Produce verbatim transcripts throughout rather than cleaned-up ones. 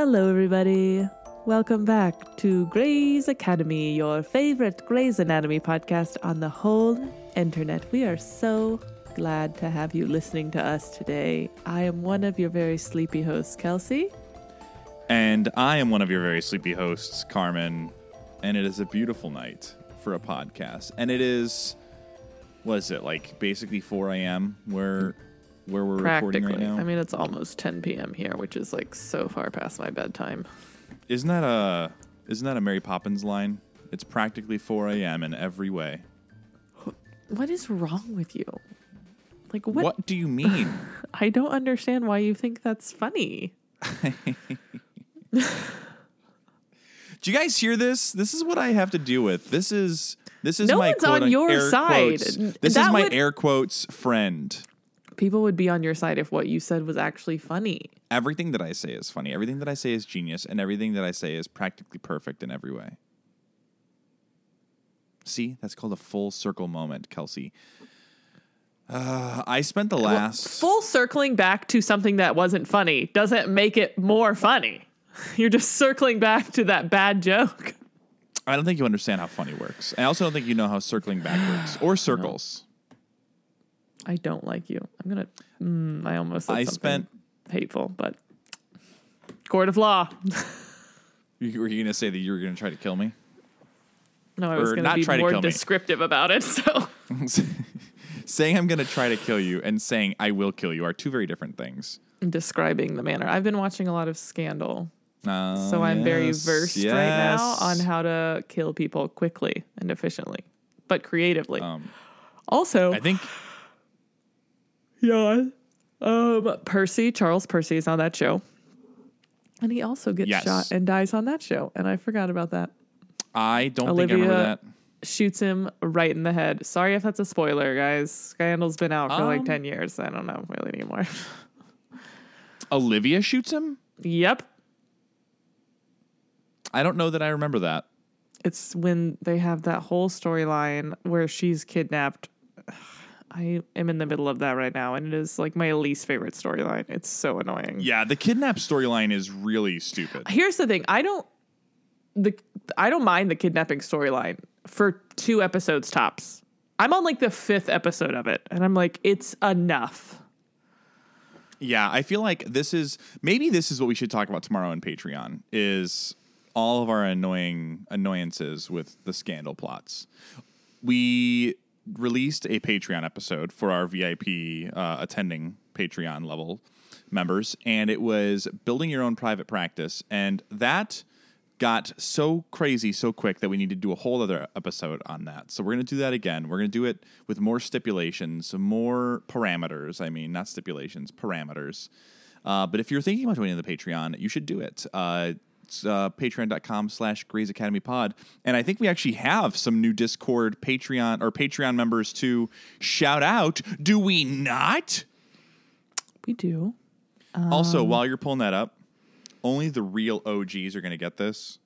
Hello, everybody. Welcome back to Grey's Academy, your favorite Grey's Anatomy podcast on the whole internet. We are so glad to have you listening to us today. I am one of your very sleepy hosts, Kelsey. And I am one of your very sleepy hosts, Carmen. And it is a beautiful night for a podcast. And it is, what is it, like basically four a.m. where where we're recording right now? I mean, it's almost ten p.m. here, which is like so far past my bedtime. Isn't that a isn't that a Mary Poppins line? It's practically four a.m. in every way. What is wrong with you? Like what? What do you mean? I don't understand why you think that's funny. Do you guys hear this? This is what I have to deal with. This is this is no my one's quote on your air side. Quotes. This that is my would, air quotes friend. People would be on your side if what you said was actually funny. Everything that I say is funny. Everything that I say is genius, and everything that I say is practically perfect in every way. See, that's called a full circle moment, Kelsey. Uh, I spent the last well, full circling back to something that wasn't funny doesn't make it more funny. You're just circling back to that bad joke. I don't think you understand how funny works. I also don't think you know how circling back works or circles. I don't like you. I'm gonna. Mm, I almost said I something spent hateful, but court of law. you, were you going to say that you were going to try to kill me? No, I was Or going not to try be to more kill me. descriptive about it. So saying I'm going to try to kill you and saying I will kill you are two very different things. describing the manner. I've been watching a lot of Scandal, Uh, so I'm yes, very versed yes. right now on how to kill people quickly and efficiently, but creatively. Um, also, I think. Yeah. Um, Percy, Charles Percy is on that show. And he also gets Yes. shot and dies on that show. And I forgot about that. I don't Olivia think I remember that. Shoots him right in the head. Sorry if that's a spoiler, guys. Scandal's been out for Um, like ten years. I don't know really anymore. Olivia shoots him? Yep. I don't know that I remember that. It's when they have that whole storyline where she's kidnapped. I am in the middle of that right now, and it is like my least favorite storyline. It's so annoying. Yeah, the kidnap storyline is really stupid. Here's the thing. I don't the I don't mind the kidnapping storyline for two episodes tops. I'm on like the fifth episode of it, and I'm like, it's enough. Yeah, I feel like this is maybe this is what we should talk about tomorrow on Patreon is all of our annoying annoyances with the Scandal plots. We released a Patreon episode for our V I P uh, attending Patreon level members, and it was building your own private practice, and that got so crazy so quick that we need to do a whole other episode on that. So we're going to do that again. We're going to do it with more stipulations, more parameters. I mean, not stipulations, parameters. Uh, but if you're thinking about joining the Patreon, you should do it. Uh, It's uh, patreon.com slash Grey's Academy Pod. And I think we actually have some new Discord Patreon or Patreon members to shout out. Do we not? We do. Um, also, while you're pulling that up, only the real O Gs are going to get this.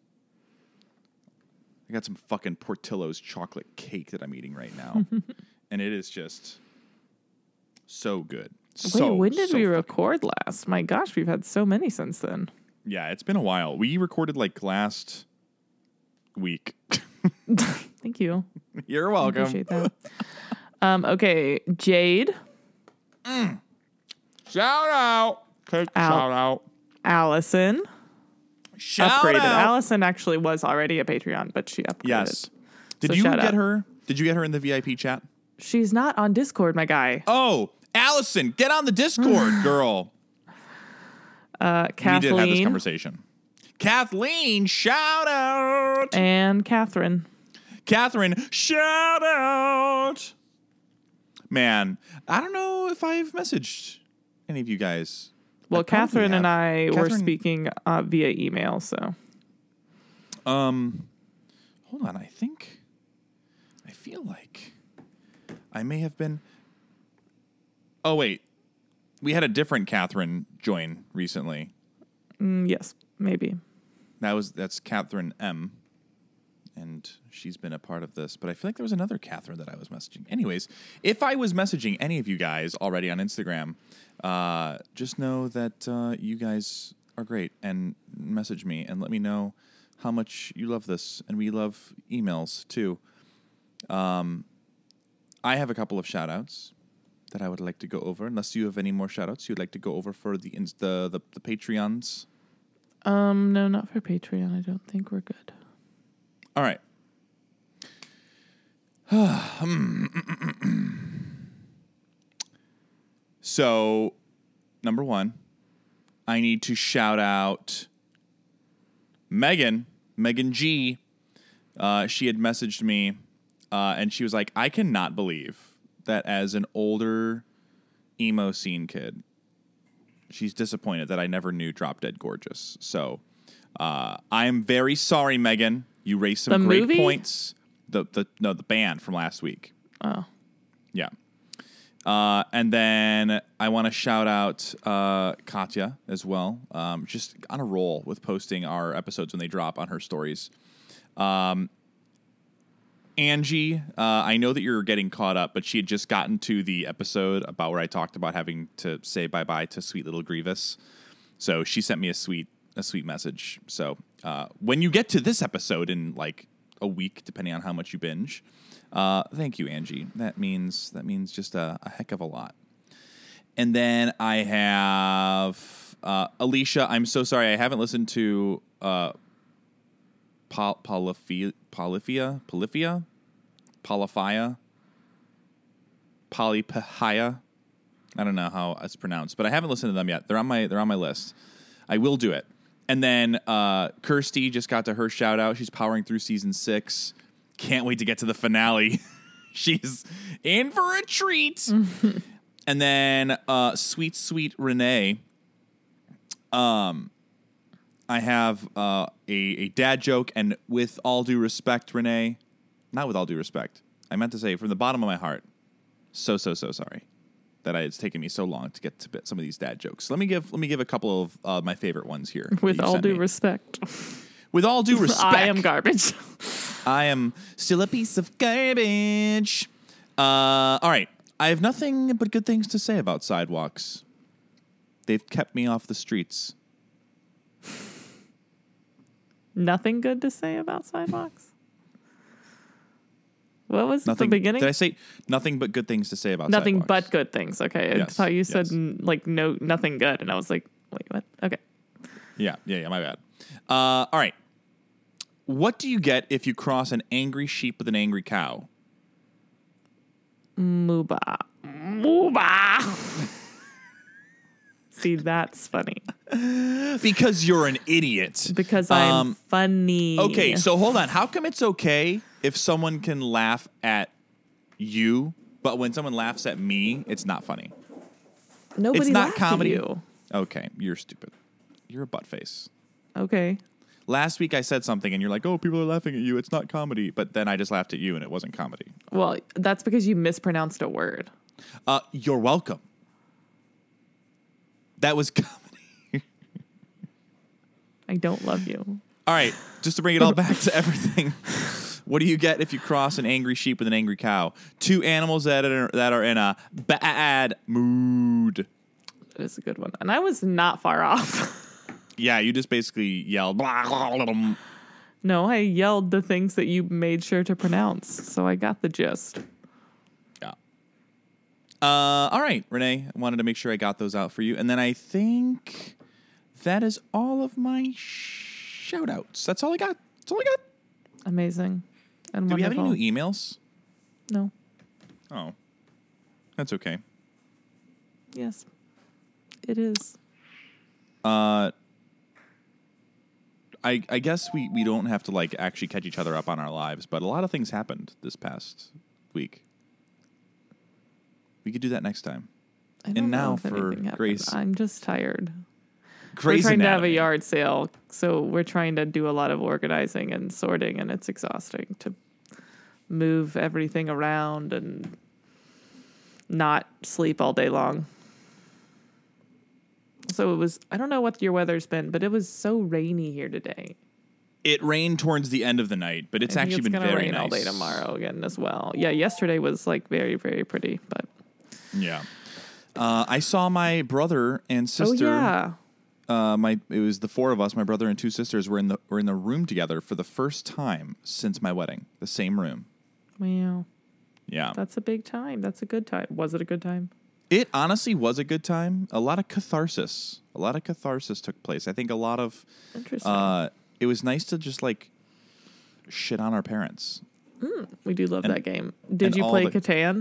I got some fucking Portillo's chocolate cake that I'm eating right now. And it is just so good. So, Wait, when did so we fucking record last? My gosh, we've had so many since then. Yeah, it's been a while. We recorded like last week. Thank you. You're I welcome. appreciate that. um, okay, Jade. Mm. Shout out. Take Out. shout out. Allison. Shout upgraded. out. Allison actually was already a Patreon, but she upgraded. Yes. Did So you shout get out. her? Did you get her in the V I P chat? She's not on Discord, my guy. Oh, Allison, get on the Discord, girl. Uh, We did have this Kathleen conversation. Kathleen, shout out. and Catherine. Catherine, shout out. Man, I don't know if I've messaged any of you guys. Well, I probably Catherine and have. I were Catherine- speaking uh, via email, so. Um, hold on. I think, I feel like I may have been. Oh, wait. We had a different Catherine join recently. Mm, yes, maybe. That was, that's Catherine M. And she's been a part of this. But I feel like there was another Catherine that I was messaging. Anyways, if I was messaging any of you guys already on Instagram, uh, just know that uh, you guys are great. And message me and let me know how much you love this. And we love emails, too. Um, I have a couple of shout-outs that I would like to go over. Unless you have any more shout-outs you'd like to go over for the the the, the Patreons. Um, no, not for Patreon. I don't think we're good. All right. So, number one, I need to shout out Megan, Megan G. Uh, she had messaged me, uh, and she was like, I cannot believe that as an older emo scene kid, she's disappointed that I never knew Drop Dead Gorgeous. So, uh, I am very sorry, Megan. You raised some The great movie? points. The the no the band from last week. Oh. Yeah. Uh, and then I want to shout out uh, Katya as well. Um, just on a roll with posting our episodes when they drop on her stories. Um, Angie, uh, I know that you're getting caught up, but she had just gotten to the episode about where I talked about having to say bye-bye to sweet little Grievous. So she sent me a sweet a sweet message. So uh, when you get to this episode in like a week, depending on how much you binge, uh, thank you, Angie. That means that means just a, a heck of a lot. And then I have uh, Alicia. I'm so sorry. I haven't listened to uh, Polyphia, Polyphia, Polyphia, Polyphia, Polyphia. I don't know how it's pronounced, but I haven't listened to them yet. They're on my they're on my list. I will do it. And then uh, Kirsty just got to her shout out. She's powering through season six. Can't wait to get to the finale. She's in for a treat. And then uh, sweet, sweet Renee. Um, I have uh, a, a dad joke. And with all due respect, Renee, not with all due respect, I meant to say from the bottom of my heart, so, so, so sorry that I, it's taken me so long to get to some of these dad jokes. Let me give let me give a couple of uh, my favorite ones here. With all due me. respect. With all due respect. I am garbage. I am still a piece of garbage. Uh, all right. I have nothing but good things to say about sidewalks. They've kept me off the streets. Nothing good to say about sidewalks? What was nothing, the beginning? Did I say nothing but good things to say about nothing sidewalks? but good things. Okay. I Yes, thought you said yes. n- like no, nothing good. And I was like, wait, what? Okay. Yeah, yeah, yeah, my bad. Uh, all right. What do you get if you cross an angry sheep with an angry cow? Mooba. Mooba. See, that's funny. Because you're an idiot. Because I'm Um, funny. Okay, so hold on. How come it's okay if someone can laugh at you, but when someone laughs at me, it's not funny? Nobody it's not laughed comedy. At you. Okay, you're stupid. You're a butt face. Okay. Last week I said something and you're like, oh, people are laughing at you. It's not comedy. But then I just laughed at you and it wasn't comedy. Well, that's because you mispronounced a word. Uh, you're welcome. That was comedy. I don't love you. All right, just to bring it all back to everything. What do you get if you cross an angry sheep with an angry cow? Two animals that are, that are in a bad mood. That is a good one. And I was not far off. Yeah, you just basically yelled. Blah, blah, blah, blah. No, I yelled the things that you made sure to pronounce. So I got the gist. Yeah. Uh, all right, Renee. I wanted to make sure I got those out for you. And then I think that is all of my shout outs. That's all I got. That's all I got. Amazing. And Do we have wonderful. any new emails? No. Oh. That's okay. Yes. It is. Uh, I I guess we, we don't have to like actually catch each other up on our lives, but a lot of things happened this past week. We could do that next time. I don't And know now if for anything happened. Grace- I'm just tired. Grey's we're trying to have a Anatomy. yard sale, so we're trying to do a lot of organizing and sorting, and it's exhausting to move everything around and not sleep all day long. So it was, I don't know what your weather's been, but it was so rainy here today. It rained towards the end of the night, but it's I think actually it's been gonna very rain nice. all day tomorrow again as well. Yeah, yesterday was like very, very pretty, but Yeah. Uh, I saw my brother and sister oh yeah, uh, my it was the four of us, my brother and two sisters, were in the were in the room together for the first time since my wedding. The same room. Wow. Yeah. That's a big time. That's a good time. Was it a good time? It honestly was a good time. A lot of catharsis. A lot of catharsis took place. I think a lot of... Interesting. Uh, it was nice to just, like, shit on our parents. Mm, we do love and, that game. Did you play the, Catan?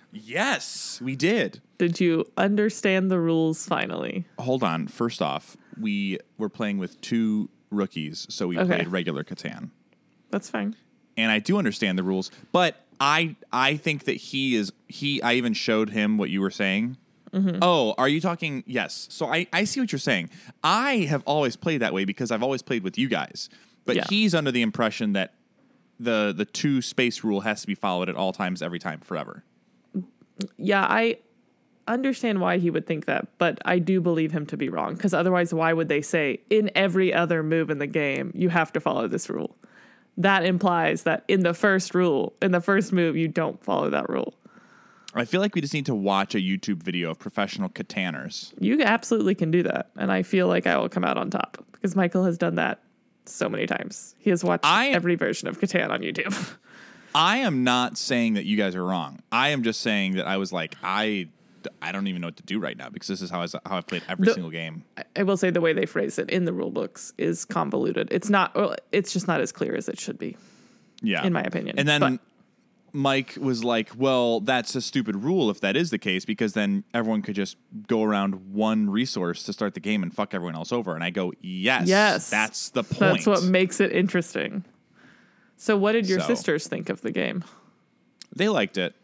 Yes, we did. Did you understand the rules finally? Hold on. First off, we were playing with two rookies, so we okay. played regular Catan. That's fine. And I do understand the rules, but I I think that he is he. I even showed him what you were saying. Mm-hmm. Oh, are you talking? Yes. So I, I see what you're saying. I have always played that way because I've always played with you guys. But yeah. he's under the impression that the the two space rule has to be followed at all times, every time, forever. Yeah, I understand why he would think that, but I do believe him to be wrong. Because otherwise, why would they say in every other move in the game you have to follow this rule? That implies that in the first rule, in the first move, you don't follow that rule. I feel like we just need to watch a YouTube video of professional Cataners. You absolutely can do that. And I feel like I will come out on top because Michael has done that so many times. He has watched I, every version of Catan on YouTube. I am not saying that you guys are wrong. I am just saying that I was like, I... I don't even know what to do right now because this is how, I, how I've played every the, single game. I will say the way they phrase it in the rule books is convoluted. It's not, well, it's just not as clear as it should be. Yeah. In my opinion. And then but, Mike was like, well, that's a stupid rule if that is the case, because then everyone could just go around one resource to start the game and fuck everyone else over. And I go, yes, yes, that's the point. That's what makes it interesting. So what did your so, sisters think of the game? They liked it.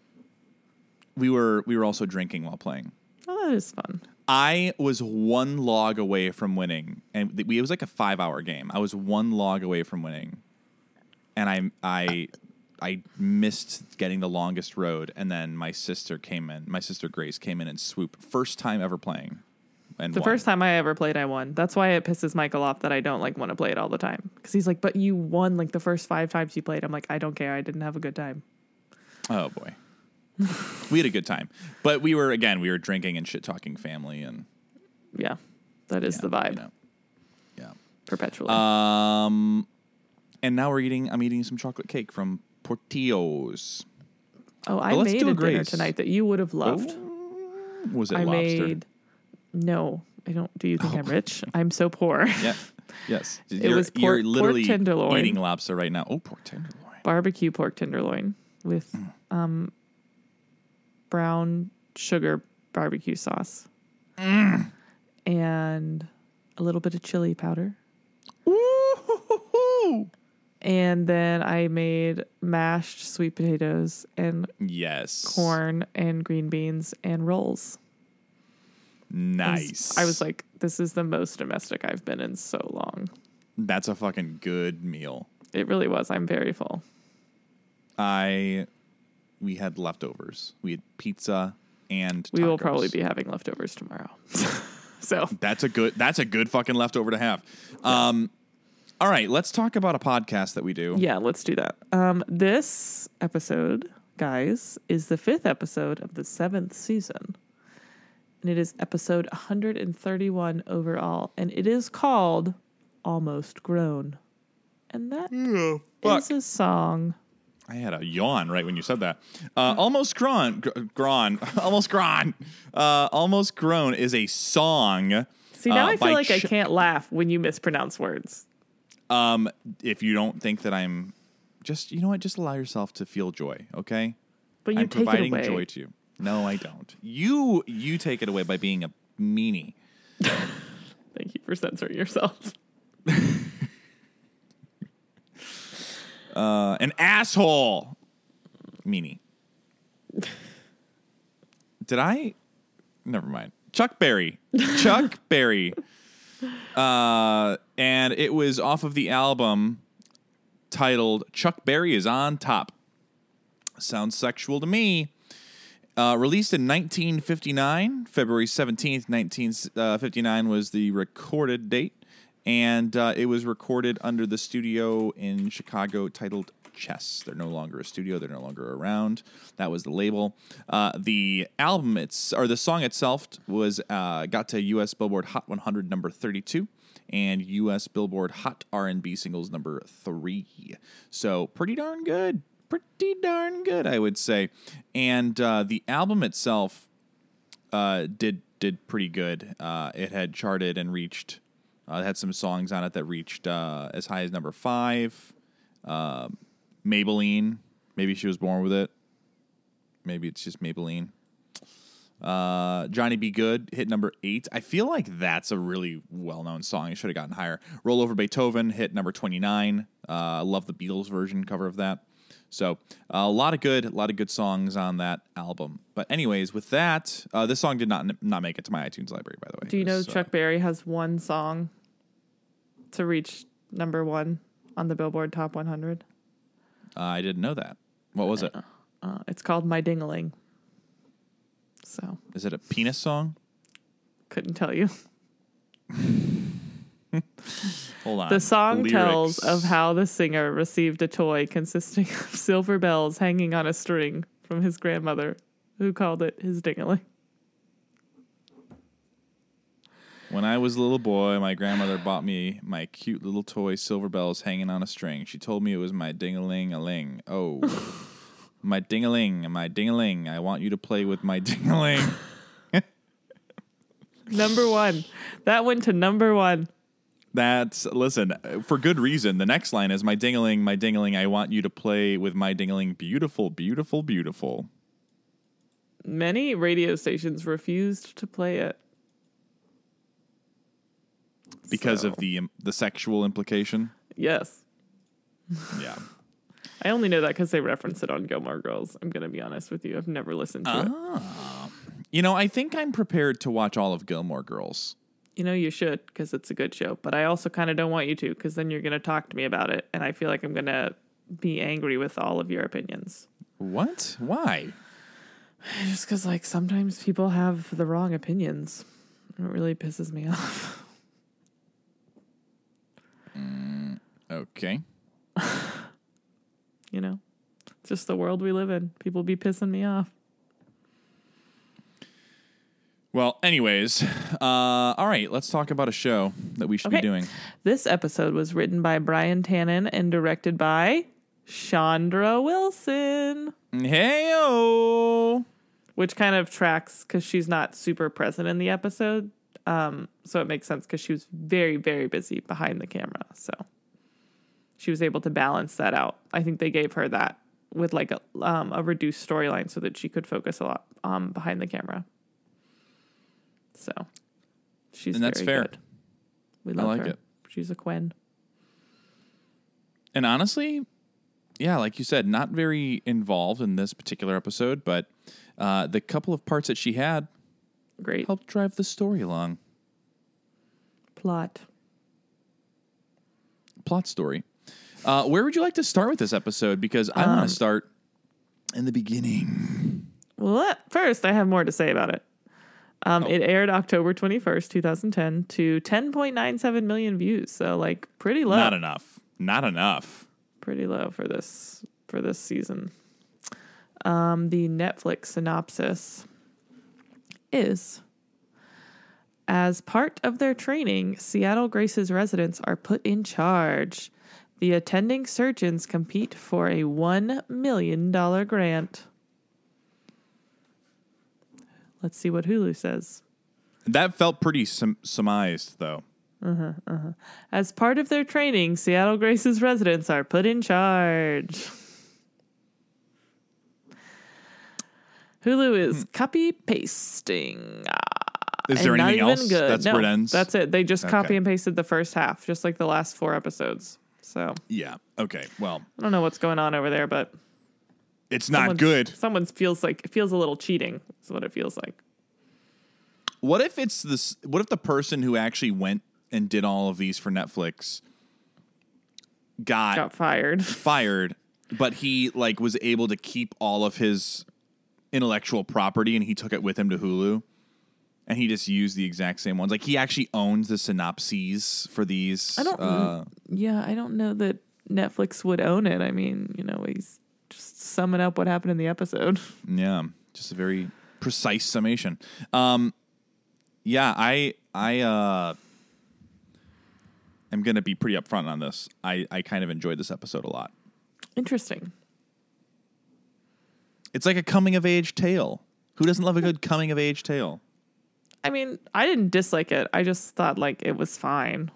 We were we were also drinking while playing. Oh, that is fun. I was one log away from winning, and it was like a five-hour game. I was one log away from winning, and I I I missed getting the longest road. And then my sister came in. My sister Grace came in and swooped. First time ever playing, and the won. first time I ever played, I won. That's why it pisses Michael off that I don't like want to play it all the time, because he's like, "But you won like the first five times you played." I'm like, "I don't care. I didn't have a good time." Oh boy. We had a good time, but we were, again, we were drinking and shit talking family, and yeah, that is yeah, the vibe. You know, yeah, perpetually. Um, and now we're eating. I'm eating some chocolate cake from Portillo's. Oh, I made a, a dinner tonight that you would have loved. Oh, was it I lobster? Made, no, I don't. Do you think oh. I'm rich? I'm so poor. Yeah. Yes. It you're, was pork, you're literally pork tenderloin. eating lobster right now. Oh, pork tenderloin. Barbecue pork tenderloin with mm. um. brown sugar barbecue sauce mm. and a little bit of chili powder. Ooh. And then I made mashed sweet potatoes and yes, corn and green beans and rolls. Nice. I was like, this is the most domestic I've been in so long. That's a fucking good meal. It really was. I'm very full. I... We had leftovers. We had pizza and tacos. We will probably be having leftovers tomorrow. So that's a good that's a good fucking leftover to have. Yeah. Um, all right, let's talk about a podcast that we do. Yeah, let's do that. Um, this episode, guys, is the fifth episode of the seventh season. And it is episode one hundred thirty-one overall. And it is called Almost Grown. And that oh, is a song. I had a yawn right when you said that. Uh, almost grown, gr- grown, almost grown, uh, almost grown is a song. See, now uh, I feel like Ch- I can't laugh when you mispronounce words. Um, if you don't think that I'm, just you know what, just allow yourself to feel joy, okay? But you I'm take providing it away. joy to you. No, I don't. You you take it away by being a meanie. Thank you for censoring yourself. Uh, an asshole. Meanie. Did I? Never mind. Chuck Berry. Chuck Berry. Uh, and it was off of the album titled Chuck Berry is on Top. Sounds sexual to me. Uh, released in nineteen fifty-nine, February seventeenth, nineteen fifty-nine was the recorded date. And uh, it was recorded under the studio in Chicago titled Chess. They're no longer a studio. They're no longer around. That was the label. Uh, the album, it's or the song itself was uh, got to U S Billboard Hot one hundred number thirty-two and U S Billboard Hot R and B Singles number three. So pretty darn good. Pretty darn good, I would say. And uh, the album itself uh, did did pretty good. Uh, it had charted and reached. Uh, it had some songs on it that reached uh, as high as number five. Uh, Maybelline. Maybe she was born with it. Maybe it's just Maybelline. Uh, Johnny Be Good hit number eight. I feel like that's a really well-known song. It should have gotten higher. Roll Over Beethoven hit number twenty-nine. Uh, I love the Beatles version cover of that. So uh, a lot of good, a lot of good songs on that album. But anyways, with that, uh, this song did not not make it to my iTunes library, by the way. Do you know was, Chuck uh, Berry has one song to reach number one on the Billboard Top one hundred? Uh, I didn't know that. What was it? Uh, it's called My Ding-a-Ling. So Is it a penis song? couldn't tell you. Hold on. The song Lyrics. tells of how the singer received a toy consisting of silver bells hanging on a string from his grandmother, who called it his ding-a-ling. When I was a little boy, my grandmother bought me my cute little toy silver bells hanging on a string. She told me it was my ding-a-ling-a-ling. Oh, my ding-a-ling, my ding-a-ling. I want you to play with my ding-a-ling. Number one. That went to number one. That's, listen, for good reason. The next line is, my ding-a-ling, my ding-a-ling. I want you to play with my ding-a-ling. Beautiful, beautiful, beautiful. Many radio stations refused to play it. Because So, of the the sexual implication? Yes. Yeah. I only know that because they reference it on Gilmore Girls. I'm going to be honest with you. I've never listened to it. Oh. You know, I think I'm prepared to watch all of Gilmore Girls. You know, you should because it's a good show. But I also kind of don't want you to because then you're going to talk to me about it. And I feel like I'm going to be angry with all of your opinions. What? Why? Just because, like, sometimes people have the wrong opinions. It really pisses me off. Mm, okay. You know, it's just the world we live in. People be pissing me off. Well, anyways, uh, all right, let's talk about a show that we should Okay. be doing. This episode was written by Brian Tannen and directed by Chandra Wilson, Hey-o! which kind of tracks because she's not super present in the episode. Um, so it makes sense because she was very, very busy behind the camera. So she was able to balance that out. I think they gave her that with like a, um, a reduced storyline so that she could focus a lot um, behind the camera. So she's And that's very fair. good. We love I like her. it. She's a Quinn. And honestly, yeah, like you said, not very involved in this particular episode, but uh, the couple of parts that she had Great. helped drive the story along. Plot. Plot story. Uh, where would you like to start with this episode? Because I want Um, to start in the beginning. Well, at first, I have more to say about it. Um, Oh. It aired October twenty-first, twenty ten to ten point nine seven million views. So like pretty low. Not enough. Not enough. Pretty low for this for this season. Um, the Netflix synopsis is: as part of their training, Seattle Grace's residents are put in charge. The attending surgeons compete for a one million dollars grant. Let's see what Hulu says. That felt pretty sum- surmised, though. As part of their training, Seattle Grace's residents are put in charge. Hulu is copy pasting. Is there And not anything even else? good. That's No, where it ends? That's it. They just copy Okay. and pasted the first half, just like the last four episodes. So Yeah. Okay. Well, I don't know what's going on over there, but it's not someone's- good. Someone feels like it feels a little cheating. Is what it feels like. What if it's this? What if the person who actually went and did all of these for Netflix got, Got fired. fired, but he like was able to keep all of his intellectual property and he took it with him to Hulu, and he just used the exact same ones. Like he actually owns the synopses for these. I don't. Uh, yeah, I don't know that Netflix would own it. I mean, you know, he's just summing up what happened in the episode. yeah, just a very precise summation. Um, yeah, I I uh, am gonna be pretty upfront on this. I I kind of enjoyed this episode a lot. Interesting. It's like a coming of age tale. Who doesn't love a good coming of age tale? I mean, I didn't dislike it. I just thought like it was fine.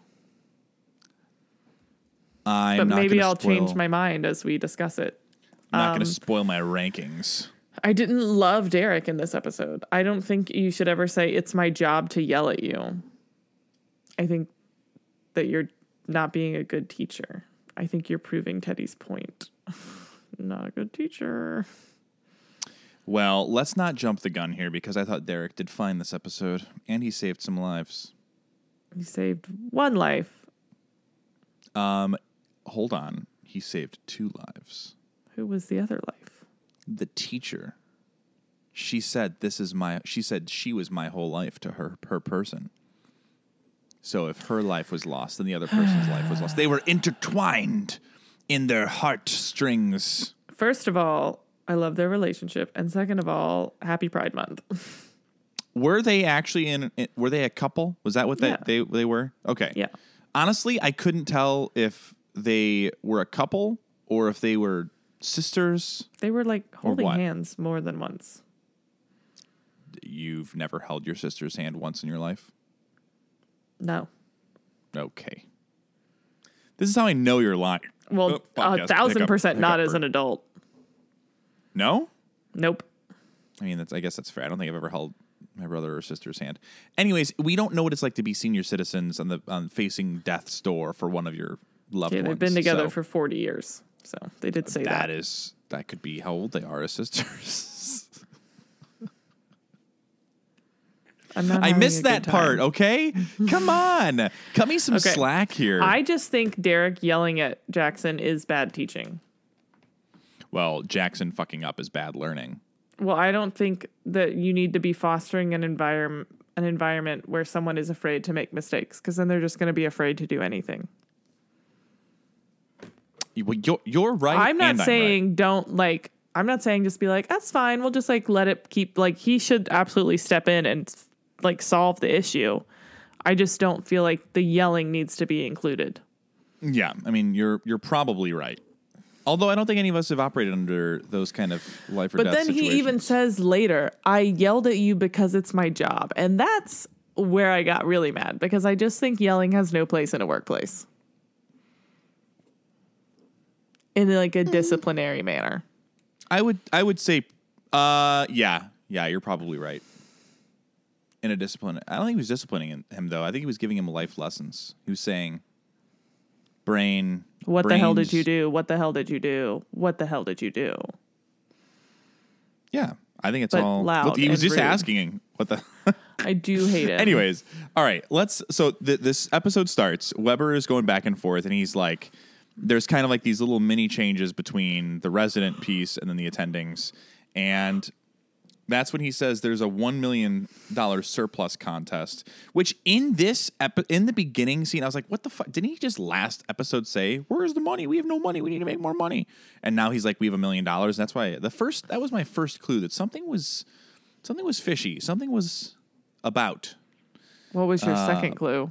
I'm but not maybe gonna I'll spoil, change my mind as we discuss it. I'm not Um, going to spoil my rankings. I didn't love Derek in this episode. I don't think you should ever say it's my job to yell at you. I think that you're not being a good teacher. I think you're proving Teddy's point. Not a good teacher. Well, let's not jump the gun here because I thought Derek did fine this episode, and he saved some lives. He saved one life. Um, hold on. He saved two lives. Who was the other life? The teacher. She said, this is my, she said she was my whole life to her, her person. So if her life was lost, then the other person's life was lost. They were intertwined in their heartstrings. First of all, I love their relationship. And second of all, happy Pride Month. Were they actually in, in were they a couple? Was that what they, Yeah. they, they were? Okay. Yeah. Honestly, I couldn't tell if they were a couple or if they were sisters. They were like holding what? hands more than once. You've never held your sister's hand once in your life? No. Okay. This is how I know you're lying. Well, Oh, podcast. a thousand Hiccup, percent not hiccup as an adult. No? Nope. I mean, that's, I guess that's fair. I don't think I've ever held my brother or sister's hand. Anyways, we don't know what it's like to be senior citizens on the on facing death's door for one of your loved Okay, ones. they've been together So for forty years. So they did say that. that is that could be how old they are as sisters. I'm not I having missed a that good part, time. okay? Come on. Cut me some Okay. slack here. I just think Derek yelling at Jackson is bad teaching. well, Jackson fucking up is bad learning. Well, I don't think that you need to be fostering an environment an environment where someone is afraid to make mistakes, because then they're just going to be afraid to do anything. You- well, You're, you're right. I'm not and I'm saying right. don't like. I'm not saying just be like, that's fine. We'll just like let it keep like he should absolutely step in and like solve the issue. I just don't feel like the yelling needs to be included. Yeah, I mean, you're you're probably right. Although I don't think any of us have operated under those kind of life or But death then situations. he even says later, I yelled at you because it's my job. And that's where I got really mad, because I just think yelling has no place in a workplace. In like a disciplinary manner. I would I would say, uh, yeah, yeah, you're probably right. In a discipline, I don't think he was disciplining him though. I think he was giving him life lessons. He was saying, "Brain, What the hell did brains- you do? What the hell did you do? What the hell did you do? Yeah, I think it's But all. loud he was and just rude. asking what the. I do hate it. Anyways, all right, let's. So th- this episode starts. Weber is going back and forth, and he's like, there's kind of like these little mini changes between the resident piece and then the attendings, and that's when he says there's a one million dollar surplus contest. Which in this epi- in the beginning scene, I was like, what the fuck? Didn't he just last episode say, "Where's the money? We have no money. We need to make more money." And now he's like, we have a million dollars. That's why the first that was my first clue that something was something was fishy. Something was about. What was your Uh, second clue?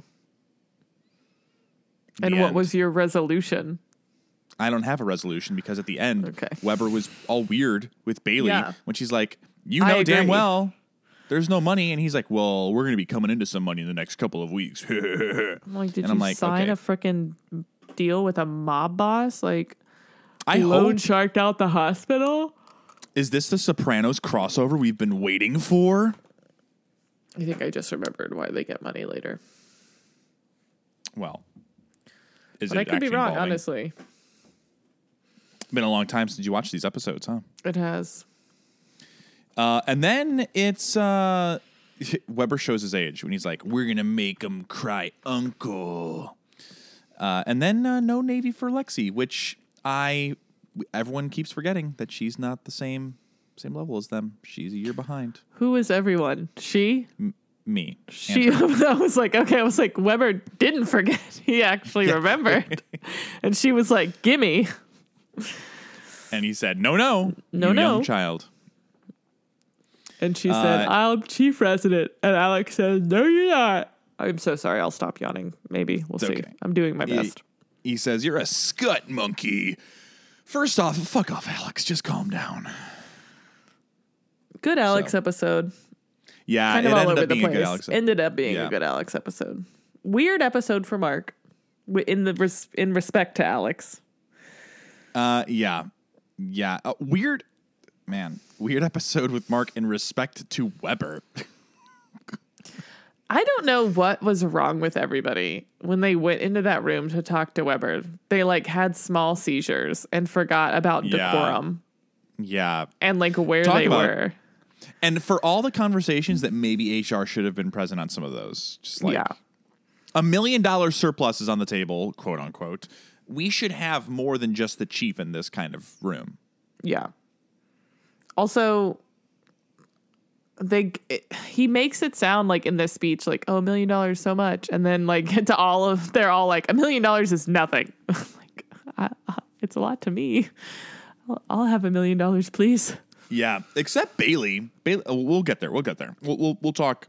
the And what end. was your resolution? I don't have a resolution because at the end, Okay. Weber was all weird with Bailey Yeah. when she's like, you I know damn agree. well there's no money. And he's like, well, we're going to be coming into some money in the next couple of weeks. I'm like, did And you I'm like, sign okay. a freaking deal with a mob boss? Like, I loan hope, sharked out the hospital? is this the Sopranos crossover we've been waiting for? I think I just remembered why they get money later. Well, is But it I could be actually wrong, involving- honestly. Been a long time since you watched these episodes, huh? It has. Uh, and then it's uh, Weber shows his age when he's like, we're going to make him cry uncle. Uh, and then uh, no Navy for Lexi, which I everyone keeps forgetting that she's not the same same level as them. She's a year behind. Who is everyone? She? me. She, I was like, okay. I was like, Weber didn't forget. He actually yeah. remembered. And she was like, gimme. And he said, no, no, no, you no. young child. And she said, uh, I'm chief resident. And Alex said, no, you're not. I'm so sorry. I'll stop yawning. Maybe. We'll see. Okay. I'm doing my best. He, he says, you're a scut monkey. First off, fuck off, Alex. Just calm down. Good Alex so. episode. Yeah, kind it of all ended over up the being place. a good Alex episode. Ended up being yeah. a good Alex episode. Weird episode for Mark in the res- in respect to Alex. Uh, yeah. Yeah. Uh, weird, man. Weird episode with Mark in respect to Weber. I don't know what was wrong with everybody when they went into that room to talk to Weber. They like had small seizures and forgot about yeah. decorum. Yeah. And like where Talk they about, were. And for all the conversations that maybe H R should have been present on some of those. Just like yeah. a million dollar surplus is on the table, quote unquote. We should have more than just the chief in this kind of room. Yeah. Also, they it, he makes it sound like in this speech, like, oh, a million dollars so much. And then like to all of, they're all like, a million dollars is nothing. like, I, I, it's a lot to me. I'll, I'll have a million dollars, please. Yeah, except Bailey. Bailey, we'll get there. We'll get there. We'll we'll, we'll talk.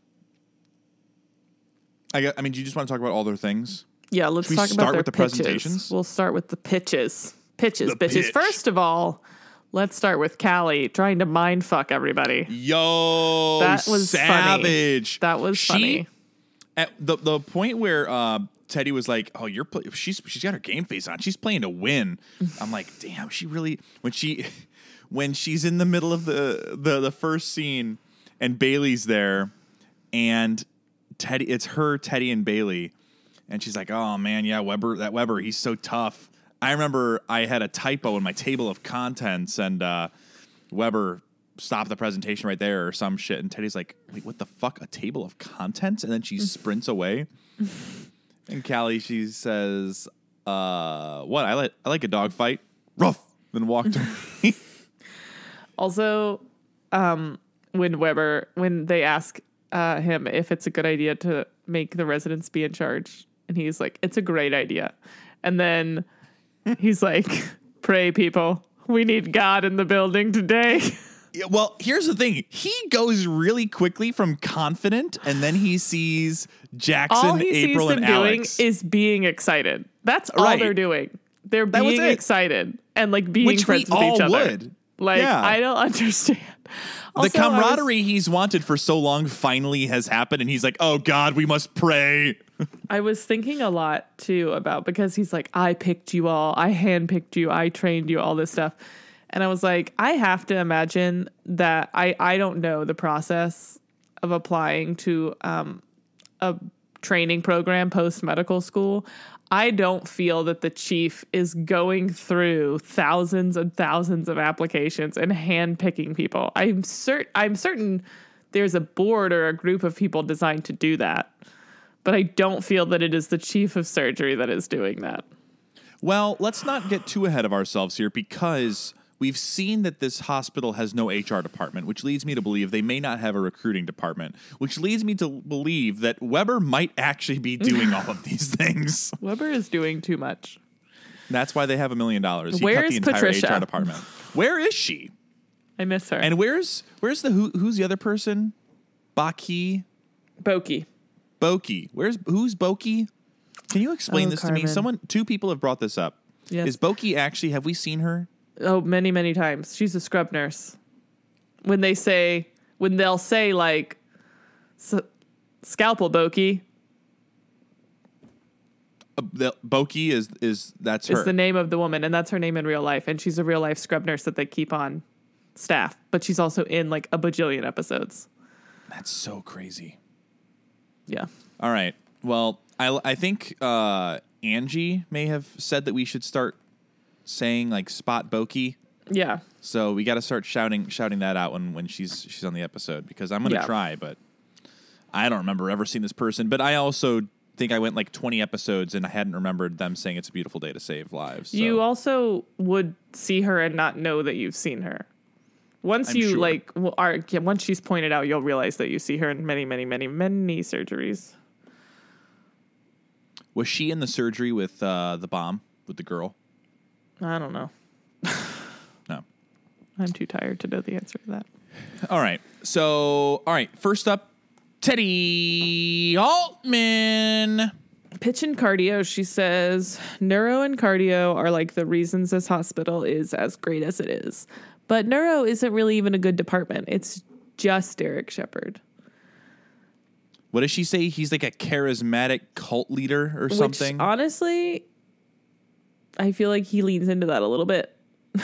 I got, I mean, do you just want to talk about all their things? Yeah, let's Should talk we about start their with the pitches. presentations. We'll start with the pitches. Pitches, the bitches. Pitch. First of all, let's start with Callie trying to mind fuck everybody. Yo, that was savage. Funny. That was she, funny. At the the point where uh, Teddy was like, "Oh, you're play- she's she's got her game face on. She's playing to win." I'm like, "Damn, she really." When she when she's in the middle of the the the first scene and Bailey's there, and Teddy, it's her, Teddy, and Bailey, and she's like, "Oh man, yeah, Weber, that Weber, he's so tough." I remember I had a typo in my table of contents, and uh, Weber stopped the presentation right there or some shit. And Teddy's like, wait, what the fuck? A table of contents? And then she sprints away. And Callie, she says, uh, what? I like I like a dog fight. Rough. Then walked away. Also, um, when Weber, when they ask uh, him if it's a good idea to make the residents be in charge, and he's like, it's a great idea. And then he's like, pray, people. We need God in the building today. Yeah, well, here's the thing. He goes really quickly from confident, and then he sees Jackson, all he April, sees them and doing Alex. is being excited. That's all Right. they're doing. They're That was being it. excited and like being Which friends we with all each other. would. Like, Yeah. I don't understand. Also, The I was- camaraderie he's wanted for so long finally has happened, and he's like, oh, God, we must pray. I was thinking a lot, too, about because he's like, I picked you all. I handpicked you. I trained you, all this stuff. And I was like, I have to imagine that I, I don't know the process of applying to um, a training program post-medical school. I don't feel that the chief is going through thousands and thousands of applications and handpicking people. I'm cert- I'm certain there's a board or a group of people designed to do that. But I don't feel that it is the chief of surgery that is doing that. Well, let's not get too ahead of ourselves here, because we've seen that this hospital has no H R department, which leads me to believe they may not have a recruiting department, which leads me to believe that Weber might actually be doing all of these things. Weber is doing too much. That's why they have a million dollars. He Where's cut the entire Patricia? H R department. Where is she? I miss her. And where's where's the who, who's the other person? Baki? Boki. Boki. Where's who's Boki? Can you explain Oh, this to me? Carmen. Someone two people have brought this up. Yes. Is Boki actually, have we seen her? Oh, many, many times. She's a scrub nurse. When they say, when they'll say like, S- scalpel Boki Uh, the, Boki is is that's her. is the name of the woman, and that's her name in real life. And she's a real life scrub nurse that they keep on staff, but she's also in like a bajillion episodes. That's so crazy. Yeah. All right. Well, I I think uh, Angie may have said that we should start saying like spot Boki. Yeah. So we got to start shouting shouting that out when, when she's she's on the episode, because I'm going to Yeah. try, but I don't remember ever seeing this person. But I also think I went like twenty episodes and I hadn't remembered them saying it's a beautiful day to save lives. So. You also would see her and not know that you've seen her. Once I'm you sure. like well, are yeah, once she's pointed out, you'll realize that you see her in many, many, many, many surgeries. Was she in the surgery with uh, the bomb with the girl? I don't know. No. I'm too tired to know the answer to that. All right. So, all right. First up, Teddy Altman. Pitch and cardio, she says, neuro and cardio are like the reasons this hospital is as great as it is. But neuro isn't really even a good department. It's just Derek Shepherd. What does she say? He's like a charismatic cult leader or Which, something? honestly, I feel like he leans into that a little bit. I